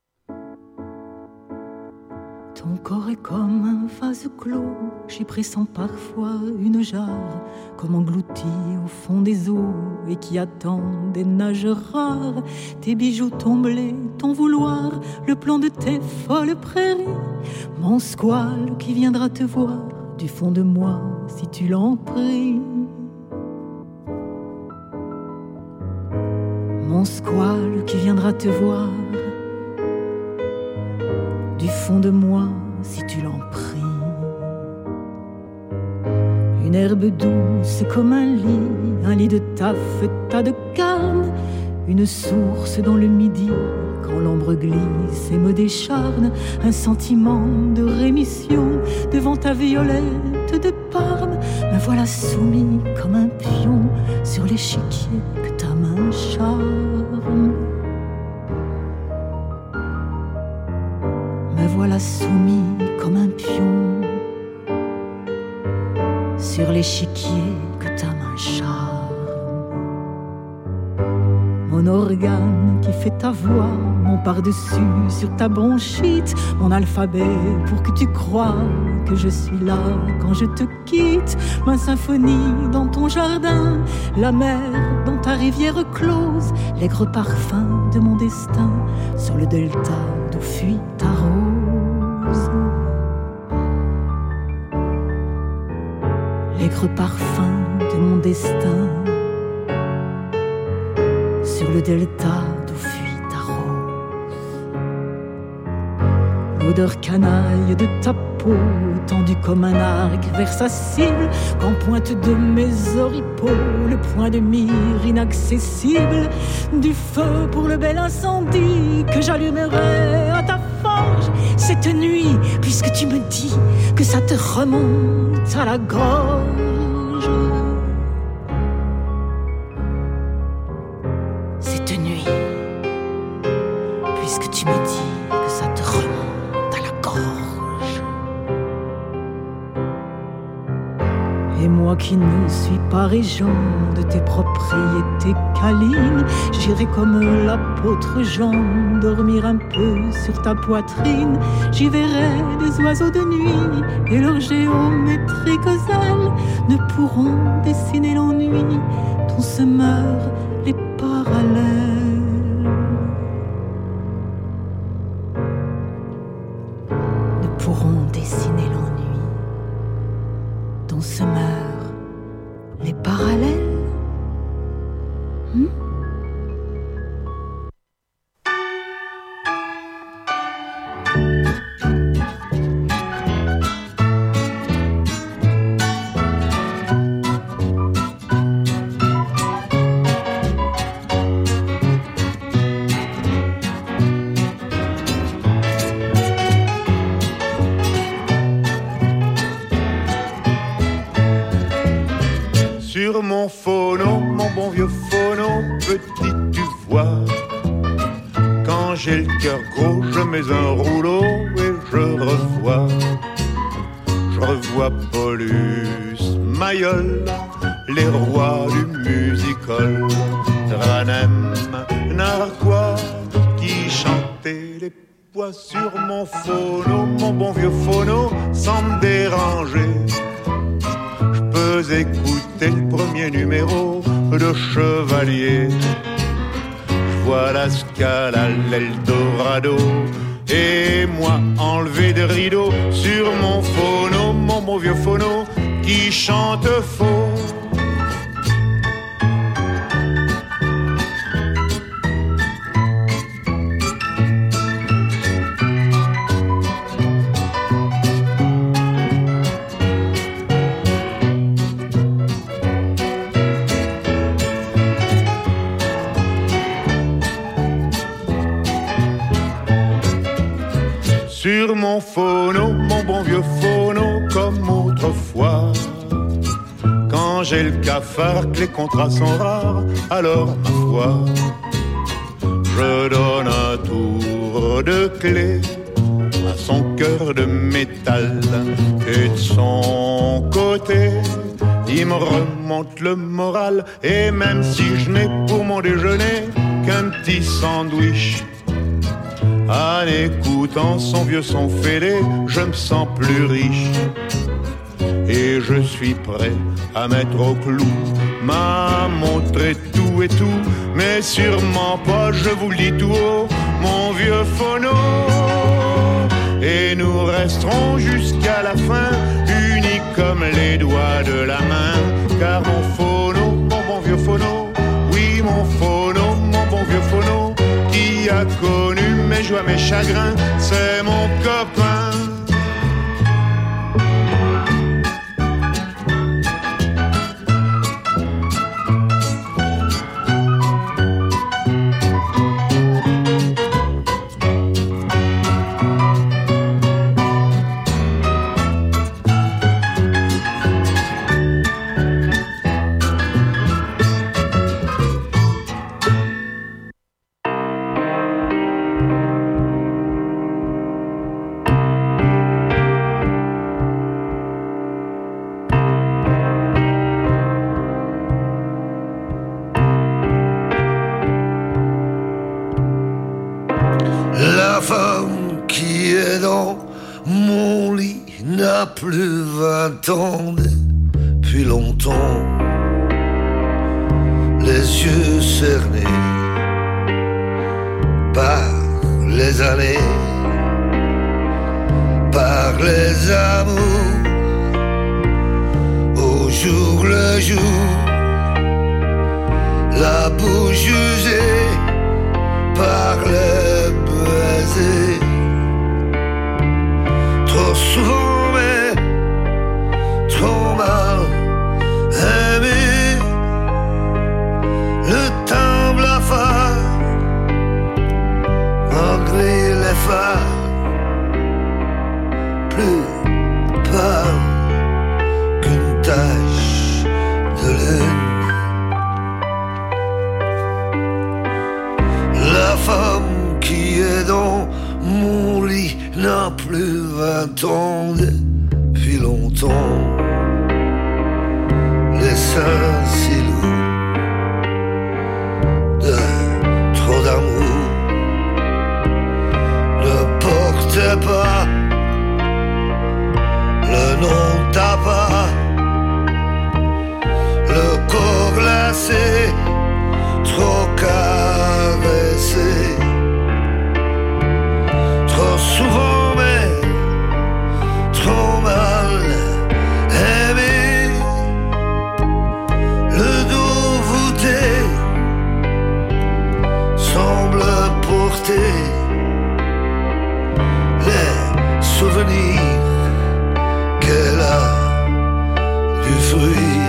Ton corps est comme un vase clos, j'y pressens parfois une jarre, comme englouti au fond des eaux et qui attend des nages rares. Tes bijoux, ton blé, ton vouloir, le plan de tes folles prairies, mon squale qui viendra te voir du fond de moi si tu l'en pries. Mon squale qui viendra te voir du fond de moi si tu l'en pries. Une herbe douce comme un lit de taffetas de canne, une source dans le midi, quand l'ombre glisse et me décharne, un sentiment de rémission devant ta violette de Parme. Me voilà soumis comme un pion sur l'échiquier que ta main charme. Me voilà soumis comme un pion sur l'échiquier que ta main charme. Mon organe qui fait ta voix, mon par-dessus sur ta bronchite, mon alphabet pour que tu crois que je suis là quand je te quitte, ma symphonie dans ton jardin, la mer dans ta rivière close, l'aigre parfum de mon destin sur le delta d'où fuit ta rose. L'aigre parfum de mon destin sur le delta d'où fuit ta rose. L'odeur canaille de ta peau tendue comme un arc vers sa cible, qu'en pointe de mes oripeaux le point de mire inaccessible du feu pour le bel incendie que j'allumerai à ta forge cette nuit, puisque tu me dis que ça te remonte à la gorge. Cette nuit, puisque tu me dis que ça te remonte à la gorge. Et moi qui ne suis pas régent de tes propriétés câlines, j'irai comme l'apôtre Jean dormir un peu sur ta poitrine. J'y verrai des oiseaux de nuit et leurs géométriques ailes ne pourront dessiner l'ennui dont se meurent les parallèles. Ne pourront dessiner l'ennui dont se meurent les parallèles. Sur mon phono, mon bon vieux phono, petit tu vois, quand j'ai le cœur gros, je mets un rouleau et je revois Paulus, Mayol, les rois du musical, Dranem, Narquois, qui chantaient les pois sur mon phono, mon bon vieux phono, sans me déranger. Je peux écouter le premier numéro de Chevalier. Je vois la Scala, l'Eldorado, et moi enlevé de rideaux sur mon phono, mon bon vieux phono, qui chante faux. Sur mon phono, mon bon vieux phono, comme autrefois. Quand j'ai le cafard, que les contrats sont rares, alors ma foi, je donne un tour de clé à son cœur de métal. Et de son côté, il me remonte le moral. Et même si je n'ai pour mon déjeuner qu'un petit sandwich, en écoutant son vieux son fêlé, je me sens plus riche. Et je suis prêt à mettre au clou ma montre et tout, mais sûrement pas, je vous le dis tout haut, mon vieux phono. Et nous resterons jusqu'à la fin, unis comme les doigts de la main. Car mon phono, mon bon vieux phono, oui mon phono, mon bon vieux phono, qui a connu mes joies, mes chagrins, c'est mon copain. n'a plus 20 ans depuis longtemps, les yeux cernés par les années, par les amours, au jour le jour, la bouche usée par les baisers. Trop souvent mais trop mal aimé, le temps blafard malgré les phares, plus pâle qu'une tache de lune. La femme qui est dans mon lit n'a plus 20 ans depuis longtemps, les seins si lourds de trop d'amour, ne porte pas le nom tabac, le corps glacé, trop caressé, trop souvent mais trop mal aimé, le dos voûté semble porter les souvenirs qu'elle a dû fuir.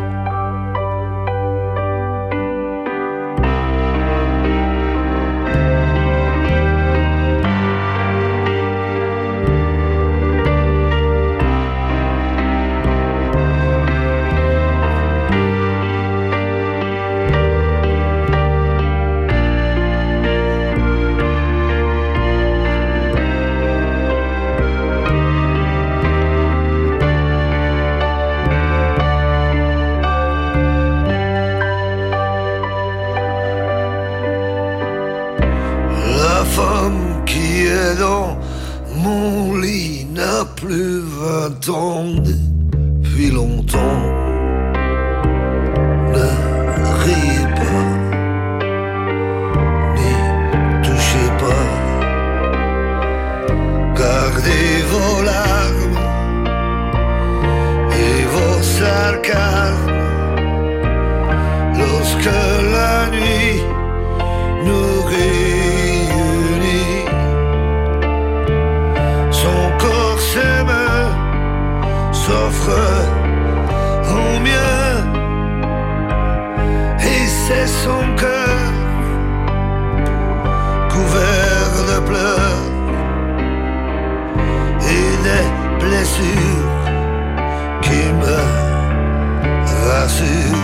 Plus 20 ans depuis longtemps, ne riez pas, n'y touchez pas, gardez vos larmes et vos sarcasmes lorsque la nuit nous réunit. Son corps s'aime, s'offre au mieux, et c'est son cœur couvert de pleurs et des blessures qui me rassurent.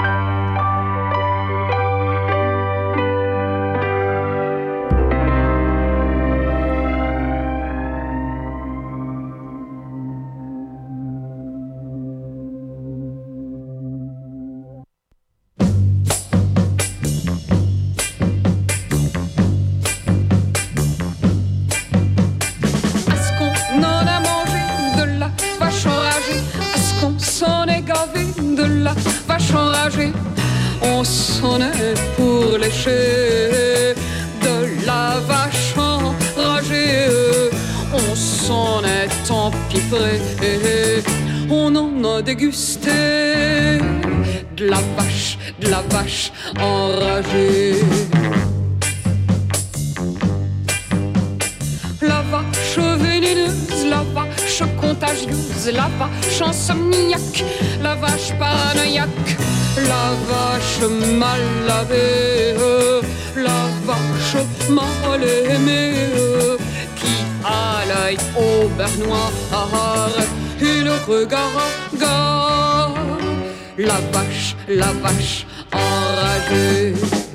On s'en est pour lécher de la vache enragée, on s'en est empiffré, on en a dégusté de la vache enragée. La vache vénéneuse, la vache contagieuse, la vache insomniaque, la vache paranoïaque, la vache mal lavée, la vache mal aimée, qui a l'œil au beurre noir et le regard hagard, la vache enragée.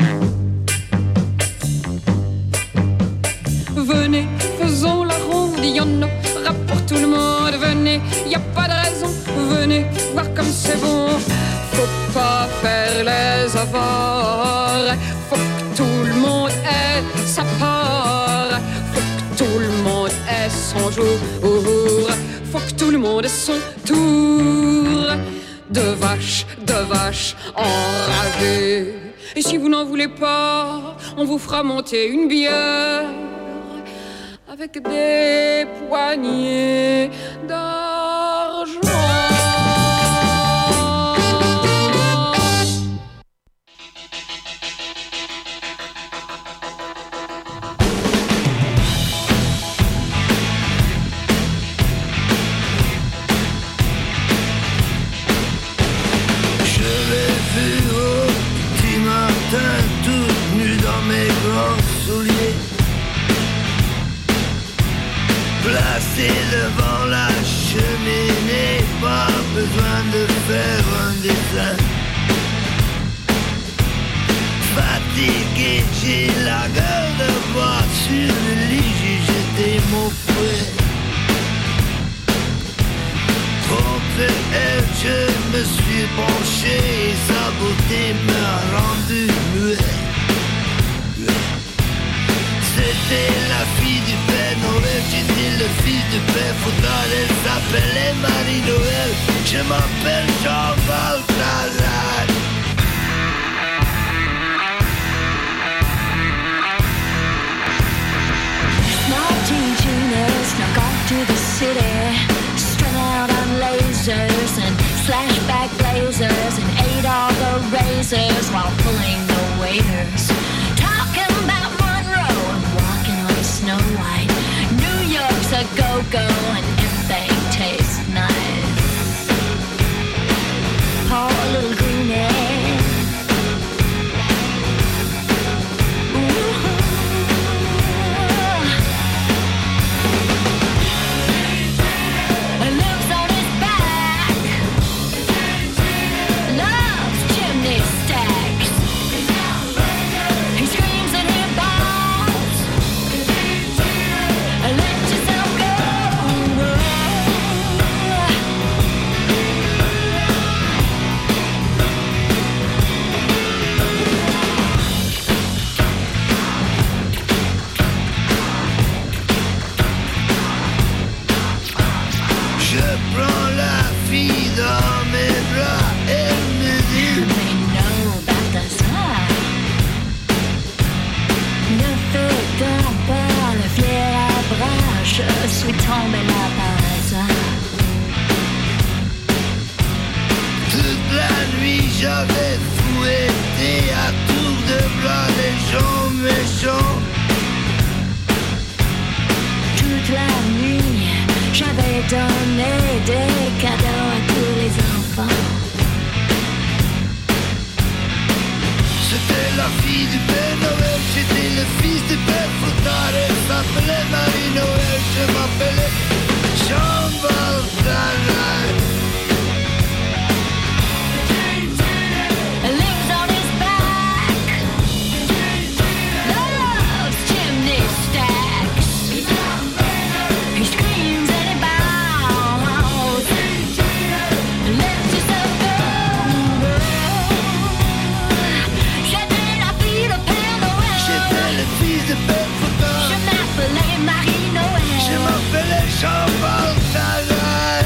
Venez, faisons la ronde, il y en aura pour tout le monde. Venez, y a pas de raison, venez voir comme c'est bon. Faut pas faire les avares, faut que tout le monde ait sa part, faut que tout le monde ait son jour, faut que tout le monde son tour de vache enragée. Et si vous n'en voulez pas, on vous fera monter une bière avec des poignées d'argent. Placé devant la cheminée, pas besoin de faire un dessin. Fatigué, j'ai la gueule de bois sur le lit, j'ai jeté mon fouet. Contre elle, je me suis penché et sa beauté m'a rendu muet. C'était la fille du Père Noël, j'étais le fils du Père Fouettard. Elle s'appelait Marie-Noël, je m'appelle Jean Balthazar. Small teen tuners snuck off to the city, strung out on lasers and flashback blazers, and ate all the razors while pulling the waiters. Talking about Snow White, New York's a go-go and everything tastes nice. Poor little greenie. Lives on his back, loves chimney stacks. He screams and he balls. Let yourself go. Je prends la fille dans mes bras, elle me dit Mais non, Balthazar, ne fais donc pas le fier à bras, je suis tombé là par hasard. toute la nuit j'avais fouetté à tour de bras les gens méchants. Toute la nuit, j'avais donné des cadeaux à tous les enfants. C'était la fille du Père Noël, j'étais le fils du Père Fouettard. Elle s'appelait Marie-Noël, je m'appelais Jean Balthazar. Lives on his back, loves chimney stacks. He screams and he bows. Let yourself go. J'étais la fille de Père Noël. J'étais le fils de Père Fouettard. Je m'appelais Marie-Noël. Je m'appelais Jean Balthazar.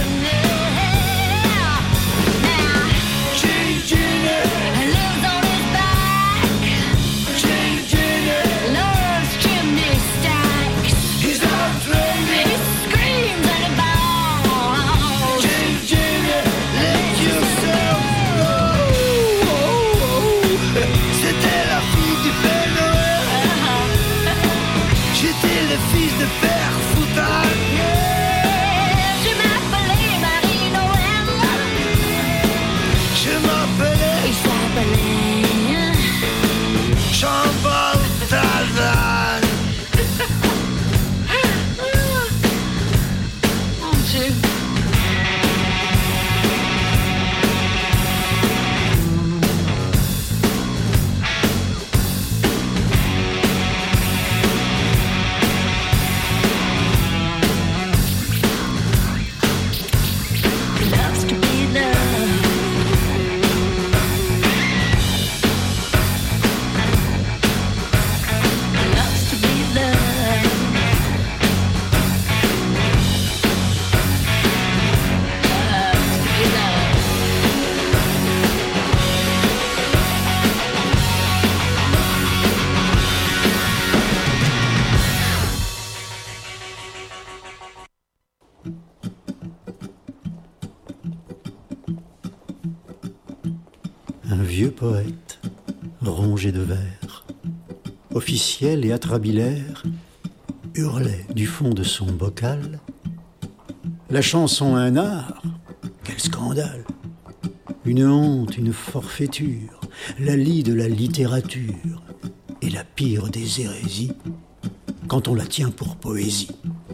poète, rongé de vers, officiel et atrabilaire, hurlait du fond de son bocal. La chanson un art, quel scandale! Une honte, une forfaiture, la lie de la littérature, et la pire des hérésies, quand on la tient pour poésie.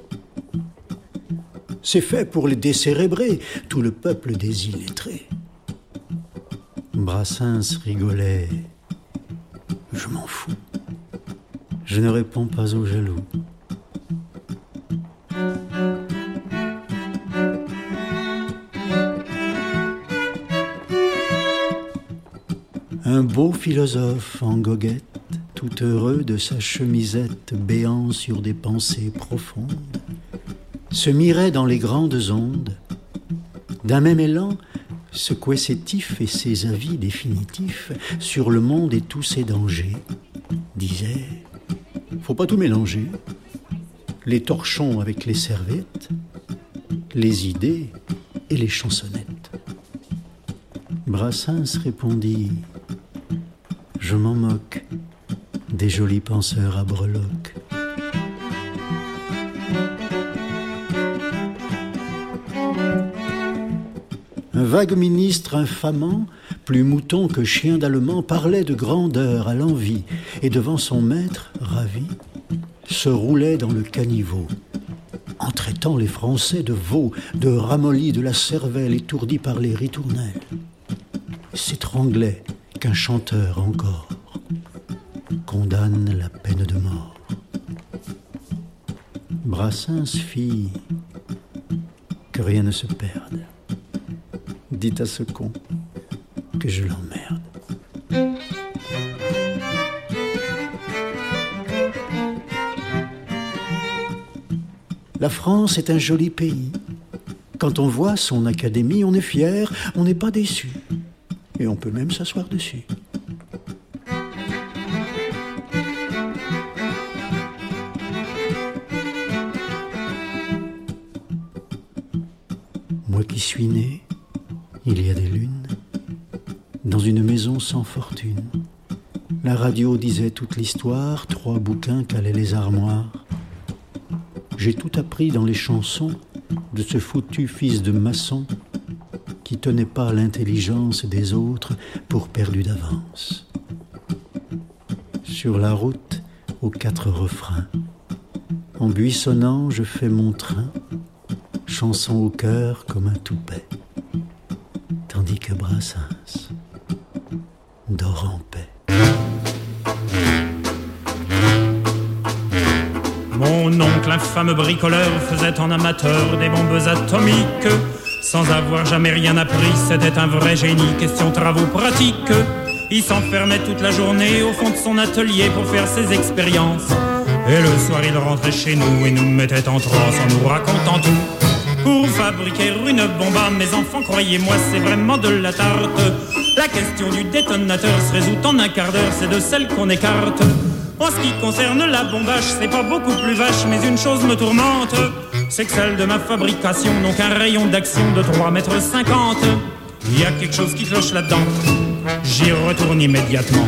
C'est fait pour les décérébrer, tout le peuple des illettrés. Brassens rigolait. Je m'en fous. Je ne réponds pas aux jaloux. Un beau philosophe en goguette, tout heureux de sa chemisette béant sur des pensées profondes, se mirait dans les grandes ondes. D'un même élan, secouait ses tifs et ses avis définitifs sur le monde et tous ses dangers. Disait, faut pas tout mélanger. Les torchons avec les serviettes, les idées et les chansonnettes. Brassens répondit, je m'en moque des jolis penseurs à breloques. Un vague ministre infamant, plus mouton que chien d'allemand, parlait de grandeur à l'envi, et devant son maître, ravi, se roulait dans le caniveau, en traitant les Français de veaux, de ramollis de la cervelle, étourdis par les ritournelles. S'étranglait qu'un chanteur encore condamne la peine de mort. Brassens fit que rien ne se perde. Dit à ce con que je l'emmerde. La France est un joli pays. Quand on voit son académie, on est fier, on n'est pas déçu. Et on peut même s'asseoir dessus. Moi qui suis né, il y a des lunes, dans une maison sans fortune. La radio disait toute l'histoire, 3 bouquins calaient les armoires. J'ai tout appris dans les chansons de ce foutu fils de maçon qui tenait pas l'intelligence des autres pour perdu d'avance. Sur la route, aux 4 refrains, en buissonnant, je fais mon train, chanson au cœur comme un toupet, tandis que Brassens dort en paix. Mon oncle, infâme bricoleur, faisait en amateur des bombes atomiques. Sans avoir jamais rien appris, c'était un vrai génie, question travaux pratiques. Il s'enfermait toute la journée au fond de son atelier pour faire ses expériences. Et le soir, il rentrait chez nous et nous mettait en transe en nous racontant tout. Pour fabriquer une bombe, mes enfants, croyez-moi, c'est vraiment de la tarte. La question du détonateur se résout en un quart d'heure, c'est de celle qu'on écarte. En ce qui concerne la bombage, c'est pas beaucoup plus vache, mais une chose me tourmente, c'est que celle de ma fabrication n'ont qu'un rayon d'action de 3,50 mètres. Il y a quelque chose qui cloche là-dedans, j'y retourne immédiatement.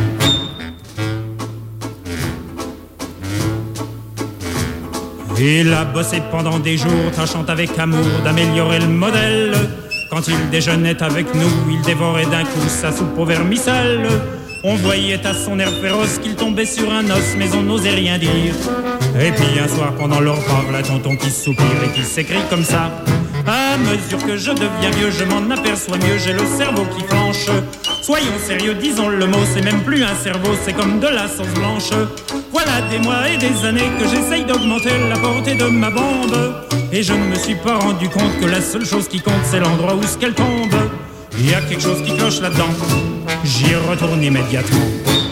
Il a bossé pendant des jours, tâchant avec amour d'améliorer le modèle. Quand il déjeunait avec nous, il dévorait d'un coup sa soupe au vermicelle. On voyait à son air féroce qu'il tombait sur un os, mais on n'osait rien dire. Et puis un soir pendant leur repas, la tonton qui soupire et qui s'écrie comme ça: à mesure que je deviens vieux, je m'en aperçois mieux, j'ai le cerveau qui flanche. Soyons sérieux, disons le mot, c'est même plus un cerveau, c'est comme de la sauce blanche. Voilà des mois et des années que j'essaye d'augmenter la portée de ma bombe, et je ne me suis pas rendu compte que la seule chose qui compte, c'est l'endroit où ce qu'elle tombe. Il y a quelque chose qui cloche là-dedans, j'y retourne immédiatement.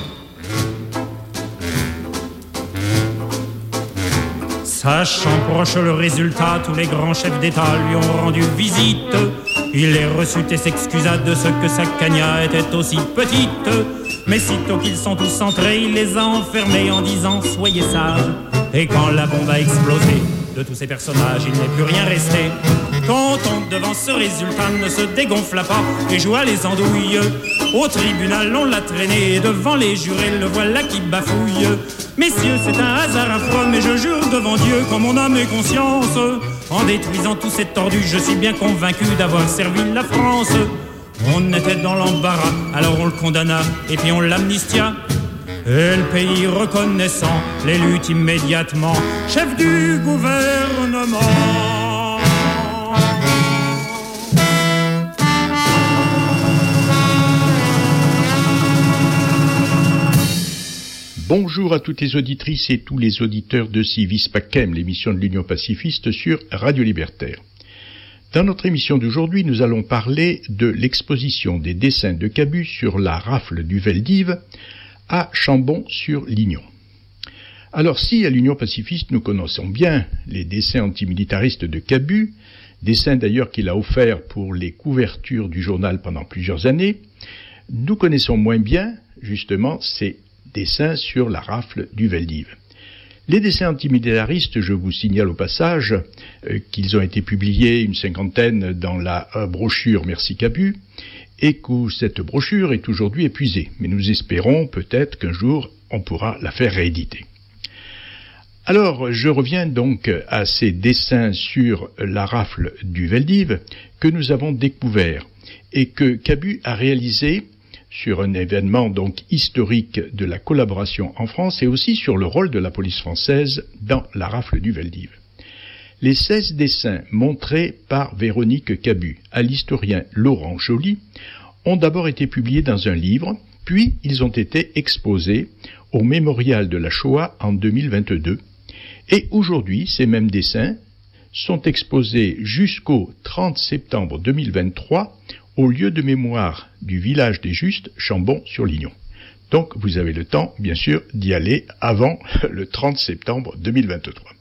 Sachant proche le résultat, tous les grands chefs d'État lui ont rendu visite. Il les reçut et s'excusa de ce que sa cagna était aussi petite. Mais sitôt qu'ils sont tous entrés, il les a enfermés en disant: soyez sages. Et quand la bombe a explosé, de tous ces personnages, il n'est plus rien resté. contente devant ce résultat, ne se dégonfla pas et joua les andouilles. Au tribunal on l'a traîné, devant les jurés le voilà qui bafouille. Messieurs, c'est un hasard affreux, mais je jure devant Dieu qu'en mon âme et conscience, en détruisant tous ces tordus, je suis bien convaincu d'avoir servi la France. On était dans l'embarras, alors on le condamna et puis on l'amnistia. Et le pays reconnaissant l'élut immédiatement chef du gouvernement. Bonjour à toutes les auditrices et tous les auditeurs de Civis Pacem, l'émission de l'Union pacifiste sur Radio Libertaire. Dans notre émission d'aujourd'hui, nous allons parler de l'exposition des dessins de Cabu sur la rafle du Veldiv à Chambon-sur-Lignon. Alors si à l'Union pacifiste nous connaissons bien les dessins antimilitaristes de Cabu, dessins d'ailleurs qu'il a offerts pour les couvertures du journal pendant plusieurs années, nous connaissons moins bien justement ces dessins sur la rafle du Veldiv. Les dessins antimilitaristes, je vous signale au passage qu'ils ont été publiés une cinquantaine dans la brochure Merci Cabu, et que cette brochure est aujourd'hui épuisée. Mais nous espérons peut-être qu'un jour on pourra la faire rééditer. Alors, je reviens donc à ces dessins sur la rafle du Veldiv que nous avons découverts et que Cabu a réalisé sur un événement donc historique de la collaboration en France et aussi sur le rôle de la police française dans la rafle du Veldiv. Les 16 dessins montrés par Véronique Cabu à l'historien Laurent Joly ont d'abord été publiés dans un livre, puis ils ont été exposés au Mémorial de la Shoah en 2022. Et aujourd'hui, ces mêmes dessins sont exposés jusqu'au 30 septembre 2023 au lieu de mémoire du village des Justes, Chambon-sur-Lignon. Donc vous avez le temps, bien sûr, d'y aller avant le 30 septembre 2023.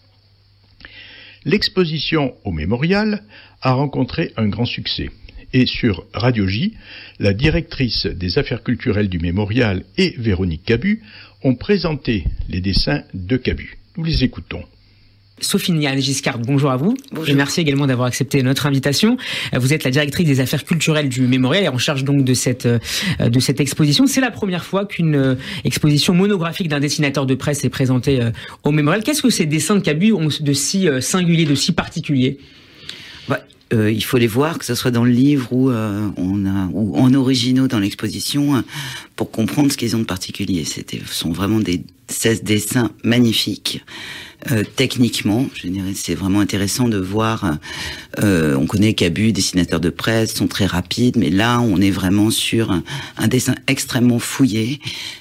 L'exposition au Mémorial a rencontré un grand succès. Et sur Radio J, la directrice des affaires culturelles du Mémorial et Véronique Cabu ont présenté les dessins de Cabu. Nous les écoutons. Sophie Nial-Giscard, bonjour à vous. Bonjour. Et merci également d'avoir accepté notre invitation. Vous êtes la directrice des affaires culturelles du Mémorial et en charge donc de cette exposition. C'est la première fois qu'une exposition monographique d'un dessinateur de presse est présentée au Mémorial. Qu'est-ce que ces dessins de Cabu ont de si singulier, de si particulier ? Il faut les voir, que ce soit dans le livre ou en originaux dans l'exposition, pour comprendre ce qu'ils ont de particulier. Ce sont vraiment des 16 dessins magnifiques. Techniquement, je dirais, c'est vraiment intéressant de voir. On connaît Cabu, dessinateur de presse, sont très rapides, mais là, on est vraiment sur un dessin extrêmement fouillé,